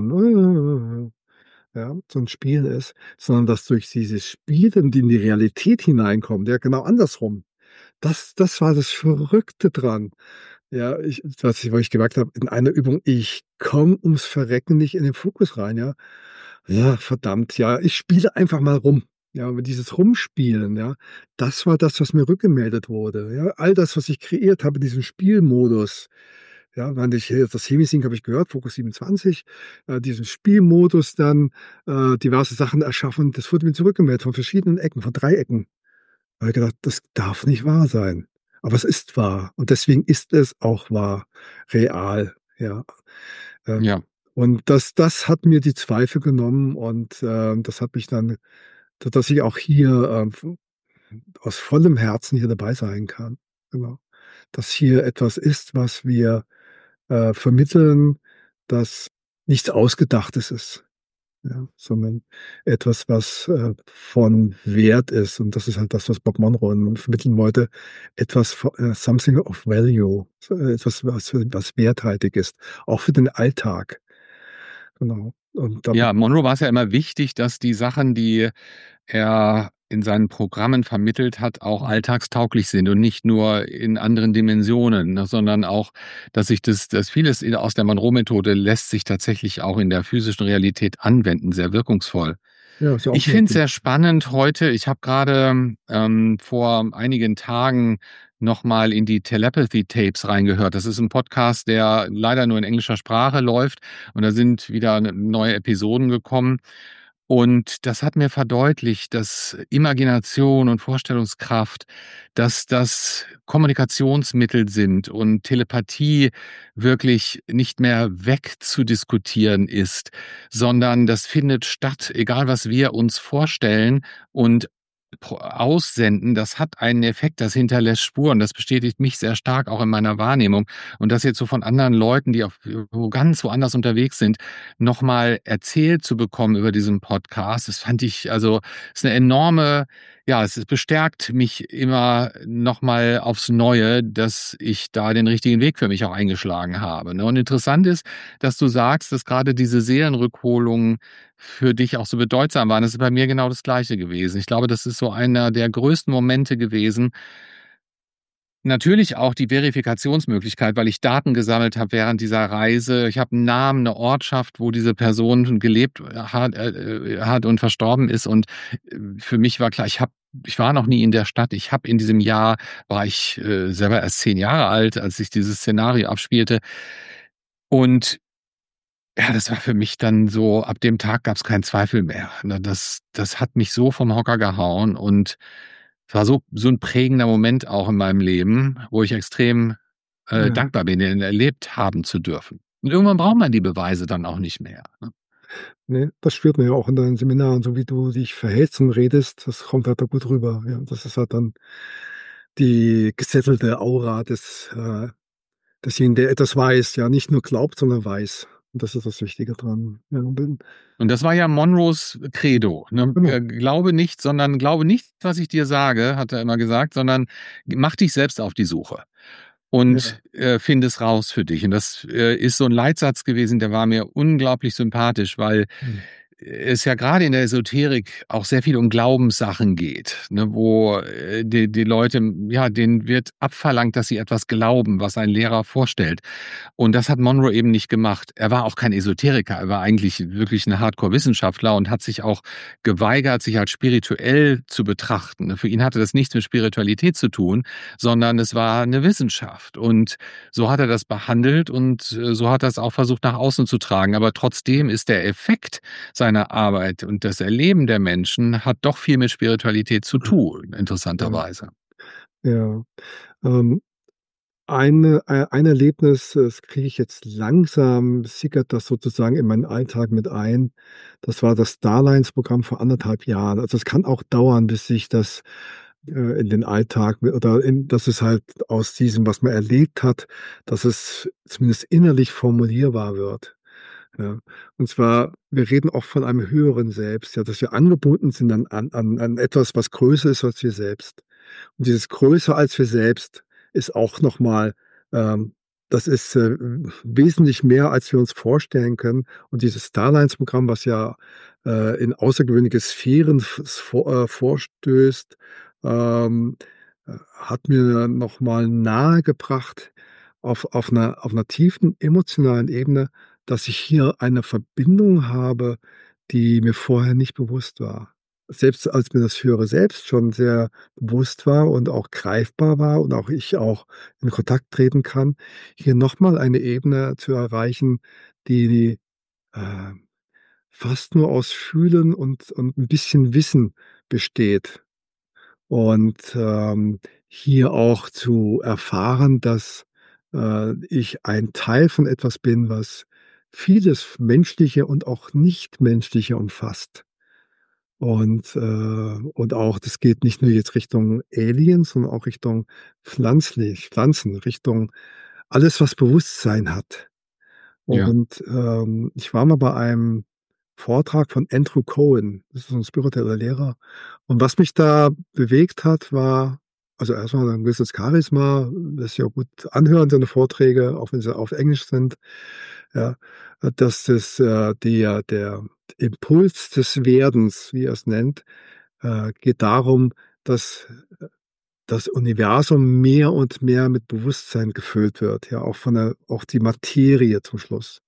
'n ja, so 'n Spiel ist, sondern dass durch dieses Spielen, die in die Realität hineinkommt, ja, genau andersrum. Das das war das Verrückte dran. Ja, ich was ich wo ich gemerkt habe, in einer Übung, ich komme ums Verrecken nicht in den Fokus rein, ja. Ja, verdammt, ja, ich spiele einfach mal rum. Ja, aber dieses Rumspielen, ja, das war das, was mir rückgemeldet wurde, ja. All das, was ich kreiert habe, diesen Spielmodus. Ja, während ich hier das Chemisync habe ich gehört, Focus siebenundzwanzig, äh, diesen Spielmodus dann, äh, diverse Sachen erschaffen. Das wurde mir zurückgemeldet von verschiedenen Ecken, von drei Ecken. Habe ich gedacht: „Das darf nicht wahr sein.“ Aber es ist wahr und deswegen ist es auch wahr, real, ja. Ähm, Ja. und das das hat mir die Zweifel genommen und, ähm, das hat mich dann so dass ich auch hier, ähm, v aus vollem Herzen hier dabei sein kann. Genau. Dass hier etwas ist, was wir, äh, vermitteln, das nichts Ausgedachtes ist, ja, sondern etwas, was, äh, von Wert ist. Und das ist halt das, was Bob Monroe vermitteln wollte. Etwas vo äh, something of value, so etwas, was was werthaltig ist, auch für den Alltag. Genau. Und damit Ja, Monroe war's ja immer wichtig, dass die Sachen, die er in seinen Programmen vermittelt hat, auch Mhm. alltagstauglich sind und nicht nur in anderen Dimensionen, ne, sondern auch, dass sich das dass vieles in aus der Monroe-Methode lässt sich tatsächlich auch in der physischen Realität anwenden, sehr wirkungsvoll. Ja, ist ja auch Ich 'ne finde es sehr spannend heute ich habe grade, ähm, vor einigen Tagen noch mal in die Telepathy Tapes reingehört. Das ist 'n Podcast, der leider nur in englischer Sprache läuft und da sind wieder n neue Episoden gekommen. Und das hat mir verdeutlicht, dass Imagination und Vorstellungskraft, dass das Kommunikationsmittel sind und Telepathie wirklich nicht mehr wegzudiskutieren ist, sondern das findet statt, egal was wir uns vorstellen und pro aussenden, das hat einen Effekt, das hinterlässt Spuren. Das bestätigt mich sehr stark auch in meiner Wahrnehmung. Und das jetzt so von anderen Leuten, die auf wo ganz woanders unterwegs sind, noch mal erzählt zu bekommen über diesen Podcast, das fand ich also, ist 'ne enorme ja, es bestärkt mich immer noch mal aufs Neue, dass ich da den richtigen Weg für mich auch eingeschlagen habe, ne? Und interessant ist, dass du sagst, dass grade diese Seelenrückholungen für dich auch so bedeutsam waren. Das ist bei mir genau das Gleiche gewesen. Ich glaube, das ist so einer der größten Momente gewesen. Natürlich auch die Verifikationsmöglichkeit, weil ich Daten gesammelt habe während dieser Reise. Ich habe 'n Namen, 'ne Ortschaft, wo diese Person gelebt hat äh, äh, hat und verstorben ist. Und, äh, für mich war klar, ich habe ich war noch nie in der Stadt. Ich habe in diesem Jahr war ich, äh, selber erst zehn Jahre alt, als sich dieses Szenario abspielte. Und ja, das war für mich dann so ab dem Tag gab's keinen Zweifel mehr, ne? Das das hat mich so vom Hocker gehauen und es war so so 'n prägender Moment auch in meinem Leben, wo ich extrem, äh, Ja. dankbar bin, den erlebt haben zu dürfen. Und irgendwann braucht man die Beweise dann auch nicht mehr, ne? Ne, das spürt man ja auch in deinen Seminaren, so wie du dich verhältst und redest, das kommt halt da gut rüber, ja. Das ist halt dann die gesettelte Aura des äh, desjenigen, der etwas weiß, ja, nicht nur glaubt, sondern weiß. Und das ist das Wichtige dran, ja. Und das war ja Monroes Credo, ne? Genau. Äh, glaube nicht, sondern glaube nicht, was ich dir sage, hat er immer gesagt, sondern mach dich selbst auf die Suche Ja. und, äh, finde es raus für dich. Und das, äh, ist so 'n Leitsatz gewesen, der war mir unglaublich sympathisch, weil Mhm. es ja grade in der Esoterik auch sehr viel um Glaubenssachen geht, ne, wo, äh, die die Leute ja, denen wird abverlangt, dass sie etwas glauben, was ein Lehrer vorstellt. Und das hat Monroe eben nicht gemacht. Er war auch kein Esoteriker. Er war eigentlich wirklich 'n Hardcore-Wissenschaftler und hat sich auch geweigert, sich als spirituell zu betrachten, ne? Für ihn hatte das nichts mit Spiritualität zu tun, sondern es war 'ne Wissenschaft. Und so hat er das behandelt und, äh, so hat er's auch versucht, nach außen zu tragen. Aber trotzdem ist der Effekt seiner Arbeit und das Erleben der Menschen hat doch viel mit Spiritualität zu tun, Ja. interessanterweise. Ja. Ähm, eine äh, ein Erlebnis, das kriege ich jetzt langsam sickert das sozusagen in meinen Alltag mit ein. Das war das Darlehensprogramm vor anderthalb Jahren. Also, es kann auch dauern, bis sich das, äh, in den Alltag oder in dass es halt aus diesem, was man erlebt hat, dass es zumindest innerlich formulierbar wird, ja. Und zwar, wir reden auch von einem höheren Selbst, ja, dass wir angebunden sind an an an an etwas, was größer ist als wir selbst. Und dieses größer als wir selbst ist auch noch mal ähm, das ist, äh, wesentlich mehr, als wir uns vorstellen können. Und dieses Darlehensprogramm, was ja, äh, in außergewöhnliche Sphären v s vor äh, vorstößt, ähm, äh, hat mir noch mal nahegebracht auf auf 'ner auf 'ner tiefen emotionalen Ebene, dass ich hier eine Verbindung habe, die mir vorher nicht bewusst war. Selbst als mir das höhere Selbst schon sehr bewusst war und auch greifbar war und auch ich auch in Kontakt treten kann, hier noch mal eine Ebene zu erreichen, die, äh, fast nur aus Fühlen und und 'n bisschen Wissen besteht. Und, ähm, hier auch zu erfahren, dass, äh, ich ein Teil von etwas bin, was vieles Menschliche und auch Nichtmenschliche umfasst. Und, äh und auch das geht nicht nur jetzt Richtung Aliens, sondern auch Richtung pflanzlich Pflanzen, Richtung alles, was Bewusstsein hat. Ja. Und, ähm, ich war mal bei einem Vortrag von Andrew Cohen, das ist so 'n spiritueller Lehrer. Und was mich da bewegt hat, war also, erst mal 'n gewisses Charisma, lässt sich auch gut anhören, seine Vorträge, auch wenn sie auf Englisch sind, ja. Dass das, äh, der der Impuls des Werdens, wie er's nennt, äh, geht darum, dass, äh, das Universum mehr und mehr mit Bewusstsein gefüllt wird, ja, auch von der auch die Materie zum Schluss.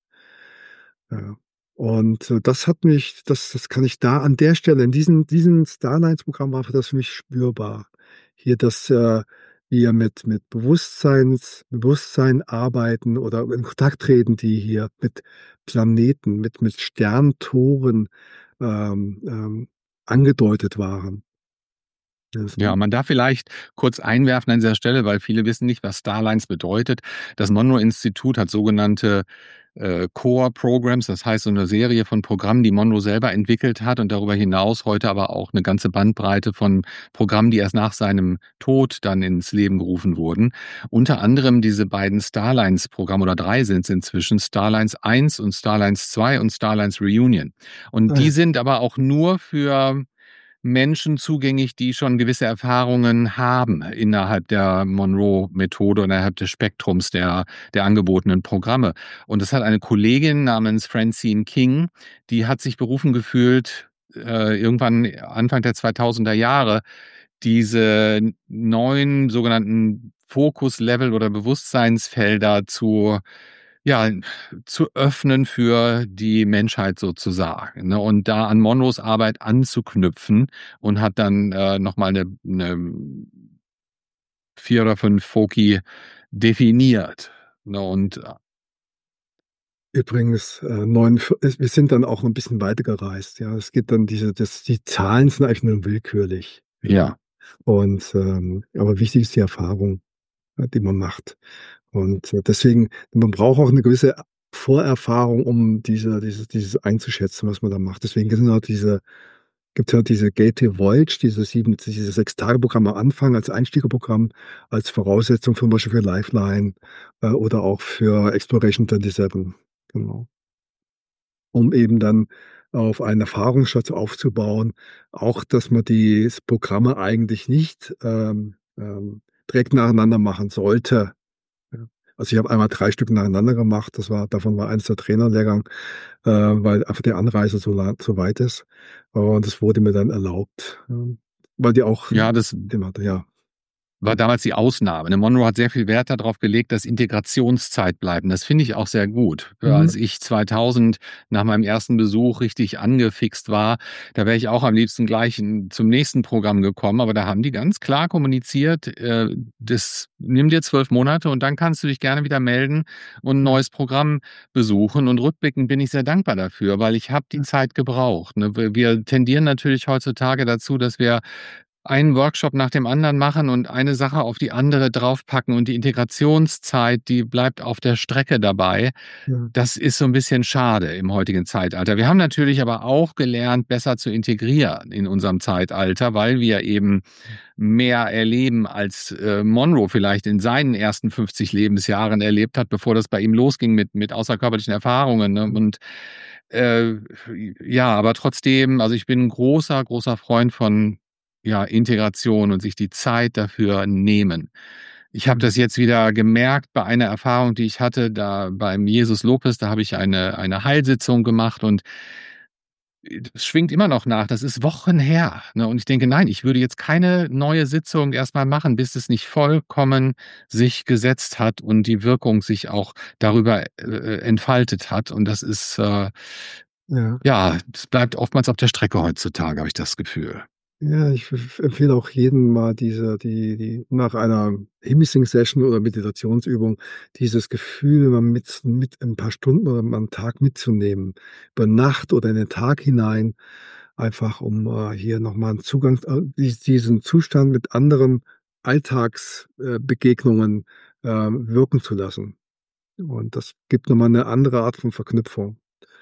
Ja. Und, äh, das hat mich das das kann ich da an der Stelle in diesem diesem Darlehensprogramm war das für mich spürbar. Hier, dass, äh, wir mit mit Bewusstseins Bewusstsein arbeiten oder in Kontakt treten, die hier mit Planeten, mit mit Sternentoren, ähm, ähm, angedeutet waren. Ja, man darf vielleicht kurz einwerfen an dieser Stelle, weil viele wissen nicht, was Starlines bedeutet. Das Monroe-Institut hat sogenannte äh, Core Programs, das heißt so eine Serie von Programmen, die Monroe selber entwickelt hat und darüber hinaus heute aber auch eine ganze Bandbreite von Programmen, die erst nach seinem Tod dann ins Leben gerufen wurden. Unter anderem diese beiden Starlines-Programme, oder drei sind es inzwischen, Starlines eins und Starlines zwei und Starlines Reunion. Und Ah die ja, sind aber auch nur für Menschen zugänglich, die schon gewisse Erfahrungen haben innerhalb der Monroe-Methode und innerhalb des Spektrums der der angebotenen Programme. Und das hat eine Kollegin namens Francine King, die hat sich berufen gefühlt, äh, irgendwann Anfang der zweitausender Jahre, diese neuen sogenannten Fokus-Level oder Bewusstseinsfelder zu ja, zu öffnen für die Menschheit sozusagen, ne? Und da an Monroes Arbeit anzuknüpfen und hat dann, äh, noch mal 'ne 'ne vier oder fünf Foci definiert, ne? Und äh, übrigens, äh, neunundv es wir sind dann auch 'n bisschen weitergereist, ja. Es geht dann diese das die Zahlen sind eigentlich nur willkürlich, ja. ja. Und, ähm aber wichtig ist die Erfahrung, äh, die man macht. Und, äh, deswegen man braucht auch 'ne gewisse Vorerfahrung, um diese dieses dieses einzuschätzen, was man da macht. Deswegen sind halt diese gibt's ja diese Gateway Voyage, diese sieben diese sechs-Tage-Programm am Anfang als Einsteigerprogramm, als Voraussetzung zum Beispiel für Lifeline, äh, oder auch für Exploration siebenundzwanzig, genau. Um eben dann auf einen Erfahrungsschatz aufzubauen. Auch, dass man die s Programme eigentlich nicht, ähm, ähm, direkt nacheinander machen sollte, ja. Also, ich habe einmal drei Stück nacheinander gemacht. Das war davon war eins der Trainerlehrgang, äh, weil einfach die Anreise so la so weit ist. Und das wurde mir dann erlaubt, ähm, weil die auch Ja, das Thema ja. war damals die Ausnahme, ne? Monroe hat sehr viel Wert da drauf gelegt, dass Integrationszeit bleibt. Und das finde ich auch sehr gut. Äh, Mhm. als ich zweitausend nach meinem ersten Besuch richtig angefixt war, da wäre ich auch am liebsten gleich in zum nächsten Programm gekommen, aber da haben die ganz klar kommuniziert, äh, das nimm dir zwölf Monate und dann kannst du dich gerne wieder melden und 'n Ja, neues Programm besuchen. Und rückblickend bin ich sehr dankbar dafür, weil ich habe die ja, Zeit gebraucht, ne? Wir wir tendieren natürlich heutzutage dazu, dass wir einen Workshop nach dem anderen machen und eine Sache auf die andere draufpacken und die Integrationszeit, die bleibt auf der Strecke dabei. ja, Das ist so 'n bisschen schade im heutigen Zeitalter. Wir haben natürlich aber auch gelernt, besser zu integrieren in unserem Zeitalter, weil wir eben mehr erleben, als, äh, Monroe vielleicht in seinen ersten fünfzig Lebensjahren erlebt hat, bevor das bei ihm losging mit mit außerkörperlichen Erfahrungen, ne? mhm, Und, äh, ja, aber trotzdem, also, ich bin 'n großer, großer Freund von, ja, Integration und sich die Zeit dafür nehmen. Ich habe mhm, das jetzt wieder gemerkt bei einer Erfahrung, die ich hatte, da beim Jesus Lopez, da habe ich eine eine Heilsitzung gemacht und äh, das schwingt immer noch nach. Das ist Wochen her, ne? Und ich denke: „Nein, ich würde jetzt keine neue Sitzung erst mal machen, bis es nicht vollkommen sich gesetzt hat und die Wirkung sich auch darüber, äh, äh, entfaltet hat.“ Und das ist, äh ja. ja, das bleibt oftmals auf der Strecke heutzutage, habe ich das Gefühl. Ja, ich f empfehle auch jedem mal diese die die nach einer Hemi-Sync-Session oder Meditationsübung dieses Gefühl mal mit mit ein paar Stunden oder mal am Tag mitzunehmen, über Nacht oder in den Tag hinein, einfach um, äh, hier noch mal 'n Zugang äh, dies diesen Zustand mit anderen Alltagsbegegnungen äh, Begegnungen, ähm, wirken zu lassen. Und das gibt noch mal 'ne andere Art von Verknüpfung.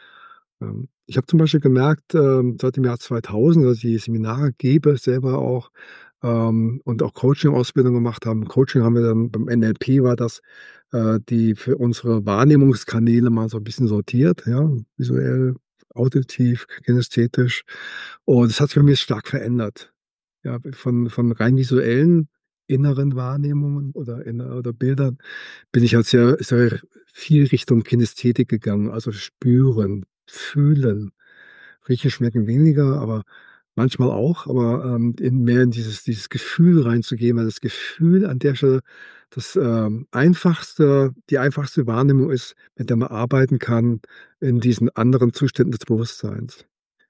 Ähm, ich habe zum Beispiel gemerkt, ähm, seit dem Jahr zweitausend, dass ich die Seminare gebe, selber auch, ähm, und auch Coaching-Ausbildung gemacht haben. Coaching haben wir dann beim N L P war das, äh, die für unsere Wahrnehmungskanäle mal so 'n bisschen sortiert, ja, visuell, auditiv, kinästhetisch. Und das hat sich bei mir stark verändert. Ja, von von rein visuellen inneren Wahrnehmungen oder inner oder Bildern bin ich halt sehr sehr viel Richtung Kinästhetik gegangen, also spüren, fühlen. Riechen, schmecken weniger, aber manchmal auch, aber, ähm, in mehr in dieses dieses Gefühl reinzugehen, weil das Gefühl an der Stelle das, ähm, einfachste die einfachste Wahrnehmung ist, mit der man arbeiten kann in diesen anderen Zuständen des Bewusstseins.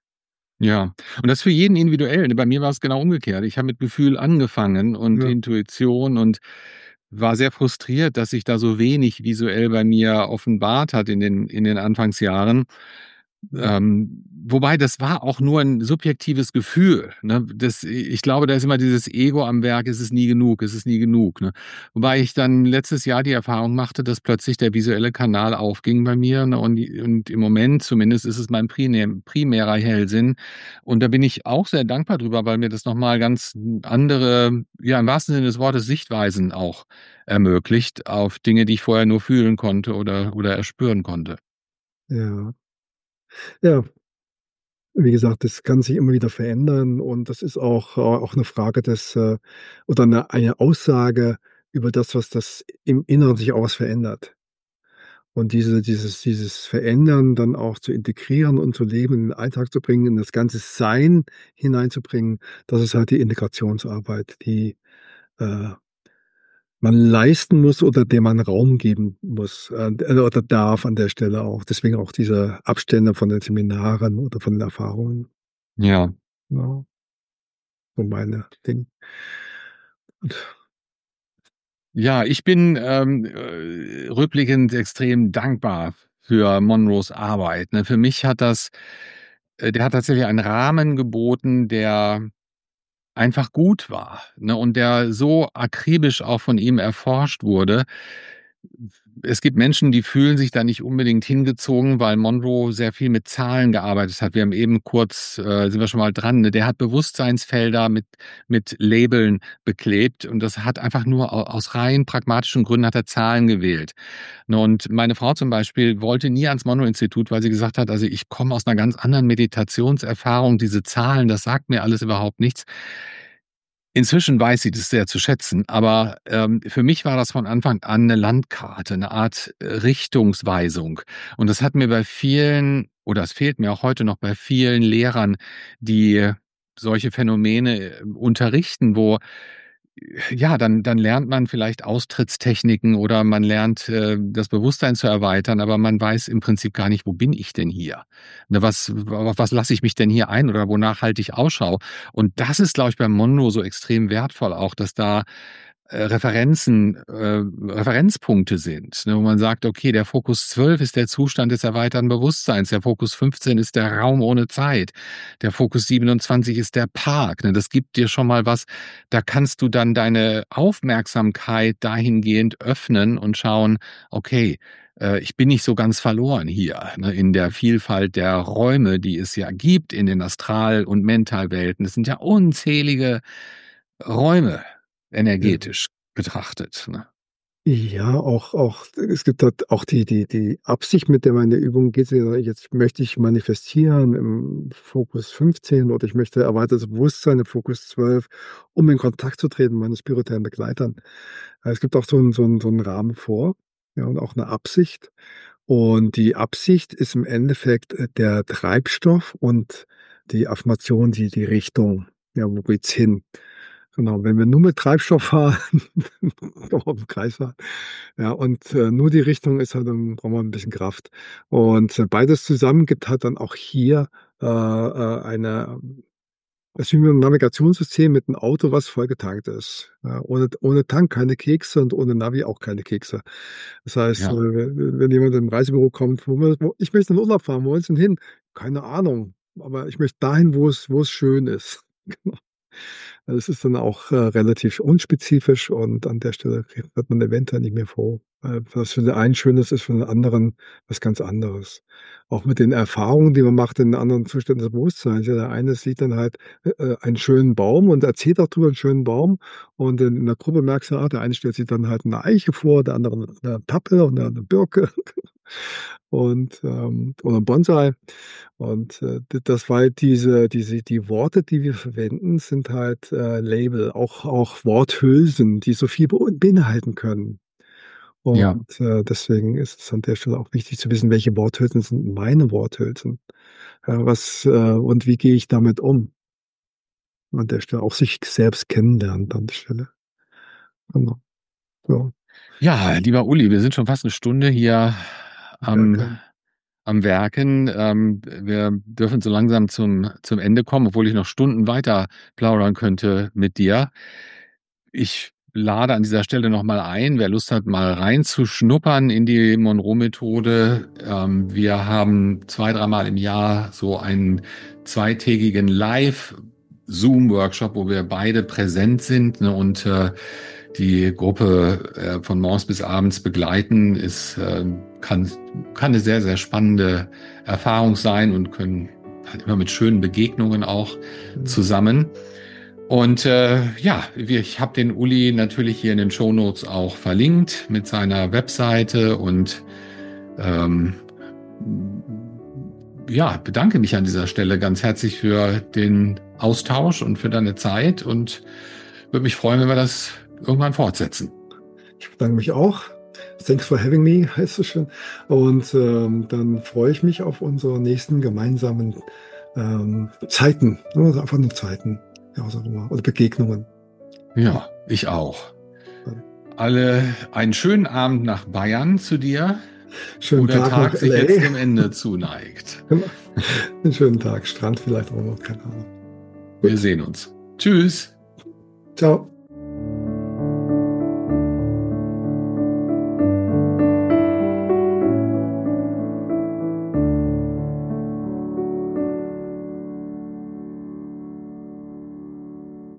Ja, und das für jeden individuell, ne? Bei mir war's genau umgekehrt. Ich habe mit Gefühl angefangen und Ja, Intuition und war sehr frustriert, dass sich da so wenig visuell bei mir offenbart hat in den in den Anfangsjahren. Ja. Ähm, wobei das war auch nur 'n subjektives Gefühl, ne? Das i ich glaube, da ist immer dieses Ego am Werk: „Es ist nie genug, es ist nie genug“, ne? Wobei ich dann letztes Jahr die Erfahrung machte, dass plötzlich der visuelle Kanal aufging bei mir, ne, und i und im Moment zumindest ist es mein prinäm primärer Hellsinn. Und da bin ich auch sehr dankbar drüber, weil mir das noch mal ganz andere, ja, im wahrsten Sinne des Wortes, Sichtweisen auch ermöglicht auf Dinge, die ich vorher nur fühlen konnte oder oder erspüren konnte. Ja. Ja. Wie gesagt, das kann sich immer wieder verändern und das ist auch äh, auch 'ne Frage des äh, oder 'ne eine Aussage über das, was das im Inneren sich auch was verändert. Und diese dieses dieses Verändern dann auch zu integrieren und zu leben, in den Alltag zu bringen, in das ganze Sein hineinzubringen, das ist halt die Integrationsarbeit, die, äh man leisten muss oder der man Raum geben muss, äh, d oder darf an der Stelle auch. Deswegen auch diese Abstände von den Seminaren oder von den Erfahrungen. Ja. Ja. So meine Ding. Und Ja, ich bin, ähm, äh, rückblickend extrem dankbar für Monroes Arbeit, ne? Für mich hat das äh, der hat tatsächlich einen Rahmen geboten, der einfach gut war, ne, und der so akribisch auch von ihm erforscht wurde. Es gibt Menschen, die fühlen sich da nicht unbedingt hingezogen, weil Monroe sehr viel mit Zahlen gearbeitet hat. Wir haben eben kurz äh, sind wir schon mal dran, ne? Der hat Bewusstseinsfelder mit mit Labeln beklebt und das hat einfach nur au aus rein pragmatischen Gründen hat er Zahlen gewählt, ne? Und meine Frau zum Beispiel wollte nie ans Monroe-Institut, weil sie gesagt hat: „Also, ich komme aus 'ner ganz anderen Meditationserfahrung. Diese Zahlen, das sagt mir alles überhaupt nichts.“ Inzwischen weiß sie das sehr zu schätzen, aber, ähm, für mich war das von Anfang an 'ne Landkarte, 'ne Art, äh, Richtungsweisung. Und das hat mir bei vielen oder es fehlt mir auch heute noch bei vielen Lehrern, die solche Phänomene, äh, unterrichten, wo ja, dann dann lernt man vielleicht Austrittstechniken oder man lernt, äh, das Bewusstsein zu erweitern, aber man weiß im Prinzip gar nicht: „Wo bin ich denn hier? Ne, was w auf was lasse ich mich denn hier ein oder wonach halte ich Ausschau?“ Und das ist, glaube ich, bei Monroe so extrem wertvoll auch, dass da, äh, Referenzen äh, Referenzpunkte sind, ne, wo man sagt: „Okay, der Fokus zwölf ist der Zustand des erweiterten Bewusstseins, der Fokus fünfzehn ist der Raum ohne Zeit, der Fokus siebenundzwanzig ist der Park“, ne? Das gibt dir schon mal was, da kannst du dann deine Aufmerksamkeit dahingehend öffnen und schauen: „Okay, äh, ich bin nicht so ganz verloren hier, ne, in der Vielfalt der Räume, die es ja gibt in den Astral und Mentalwelten.“ Es sind ja unzählige Räume Ja. energetisch betrachtet, ne? Ja, auch auch es gibt dort auch die die die Absicht, mit der man in der Übung geht, jetzt möchte ich manifestieren im Fokus fünfzehn oder ich möchte erweitertes Bewusstsein im Fokus zwölf, um in Kontakt zu treten mit meinen spirituellen Begleitern. Äh, es gibt auch so 'n so 'n so 'n Rahmen vor, ja, und auch 'ne Absicht. Und die Absicht ist im Endeffekt, äh, der Treibstoff und die Affirmation, die die Richtung, ja, wo geht's hin? Genau, wenn wir nur mit Treibstoff fahren, können wir im Kreis fahren. Ja, und, äh, nur die Richtung ist halt dann brauchen wir 'n bisschen Kraft. Und beides zusammen gibt halt dann auch hier, äh, äh, eine ist wie mit 'nem Navigationssystem mit 'nem Auto, was vollgetankt ist. Ja, ohne ohne Tank keine Kekse und ohne Navi auch keine Kekse. Das heißt, äh, Ja. we wenn jemand im Reisebüro kommt: „Wo wir wo ich möchte in Urlaub fahren, wo willst 'n hin?“ „Keine Ahnung, aber ich möchte dahin, wo es wo es schön ist.“ Genau. Also, es ist dann auch, äh, relativ unspezifisch und an der Stelle wird man eventuell nicht mehr froh. Äh, was für den einen schön ist, ist für den anderen was ganz anderes. Auch mit den Erfahrungen, die man macht in anderen Zuständen des Bewusstseins. Ja, der eine sieht dann halt, äh, äh, einen schönen Baum und erzählt auch drüber 'n schönen Baum. Und in in der Gruppe merkst du, ah, der eine stellt sich dann halt 'ne Eiche vor, der andere 'ne Pappel und der andere 'ne Birke und, ähm oder 'n Bonsai. Und, äh, d das war halt diese diese die Worte, die wir verwenden, sind halt, äh, Label, auch auch Worthülsen, die so viel beu beinhalten können. Ja. Und, äh, deswegen ist es an der Stelle auch wichtig zu wissen, welche Worthülsen sind meine Worthülsen? Ja, was, äh und wie gehe ich damit um? An der Stelle auch sich selbst kennenlernen an der Stelle. Genau. Ja. Ja, lieber Uli, wir sind schon fast 'ne Stunde hier am Werkeln. am Werken. Ähm, wir dürfen so langsam zum zum Ende kommen, obwohl ich noch Stunden weiter plaudern könnte mit dir. Ich lade an dieser Stelle noch mal ein, wer Lust hat, mal reinzuschnuppern in die Monroe-Methode. Ähm, wir haben zwei, dreimal im Jahr so einen zweitägigen Live-Zoom-Workshop, wo wir beide präsent sind, ne, und äh, die Gruppe äh, von morgens bis abends begleiten. Ist, äh, kann, kann eine sehr, sehr spannende Erfahrung sein und können halt immer mit schönen Begegnungen auch zusammen. Und äh, ja, ich habe den Uli natürlich hier in den Shownotes auch verlinkt mit seiner Webseite und ähm, ja, bedanke mich an dieser Stelle ganz herzlich für den Austausch und für deine Zeit und würde mich freuen, wenn wir das irgendwann fortsetzen. Ich bedanke mich auch. Thanks for having me, heißt es schon. Und ähm, dann freue ich mich auf unsere nächsten gemeinsamen ähm, Zeiten. Also einfach nur Zeiten. Ja, was auch immer. Oder Begegnungen. Ja, ich auch. Alle einen schönen Abend nach Bayern zu dir. Schönen wo der Tag, Tag nach sich L A. jetzt dem Ende zuneigt. Einen schönen Tag. Strand vielleicht auch noch, keine Ahnung. Wir sehen uns. Tschüss. Ciao.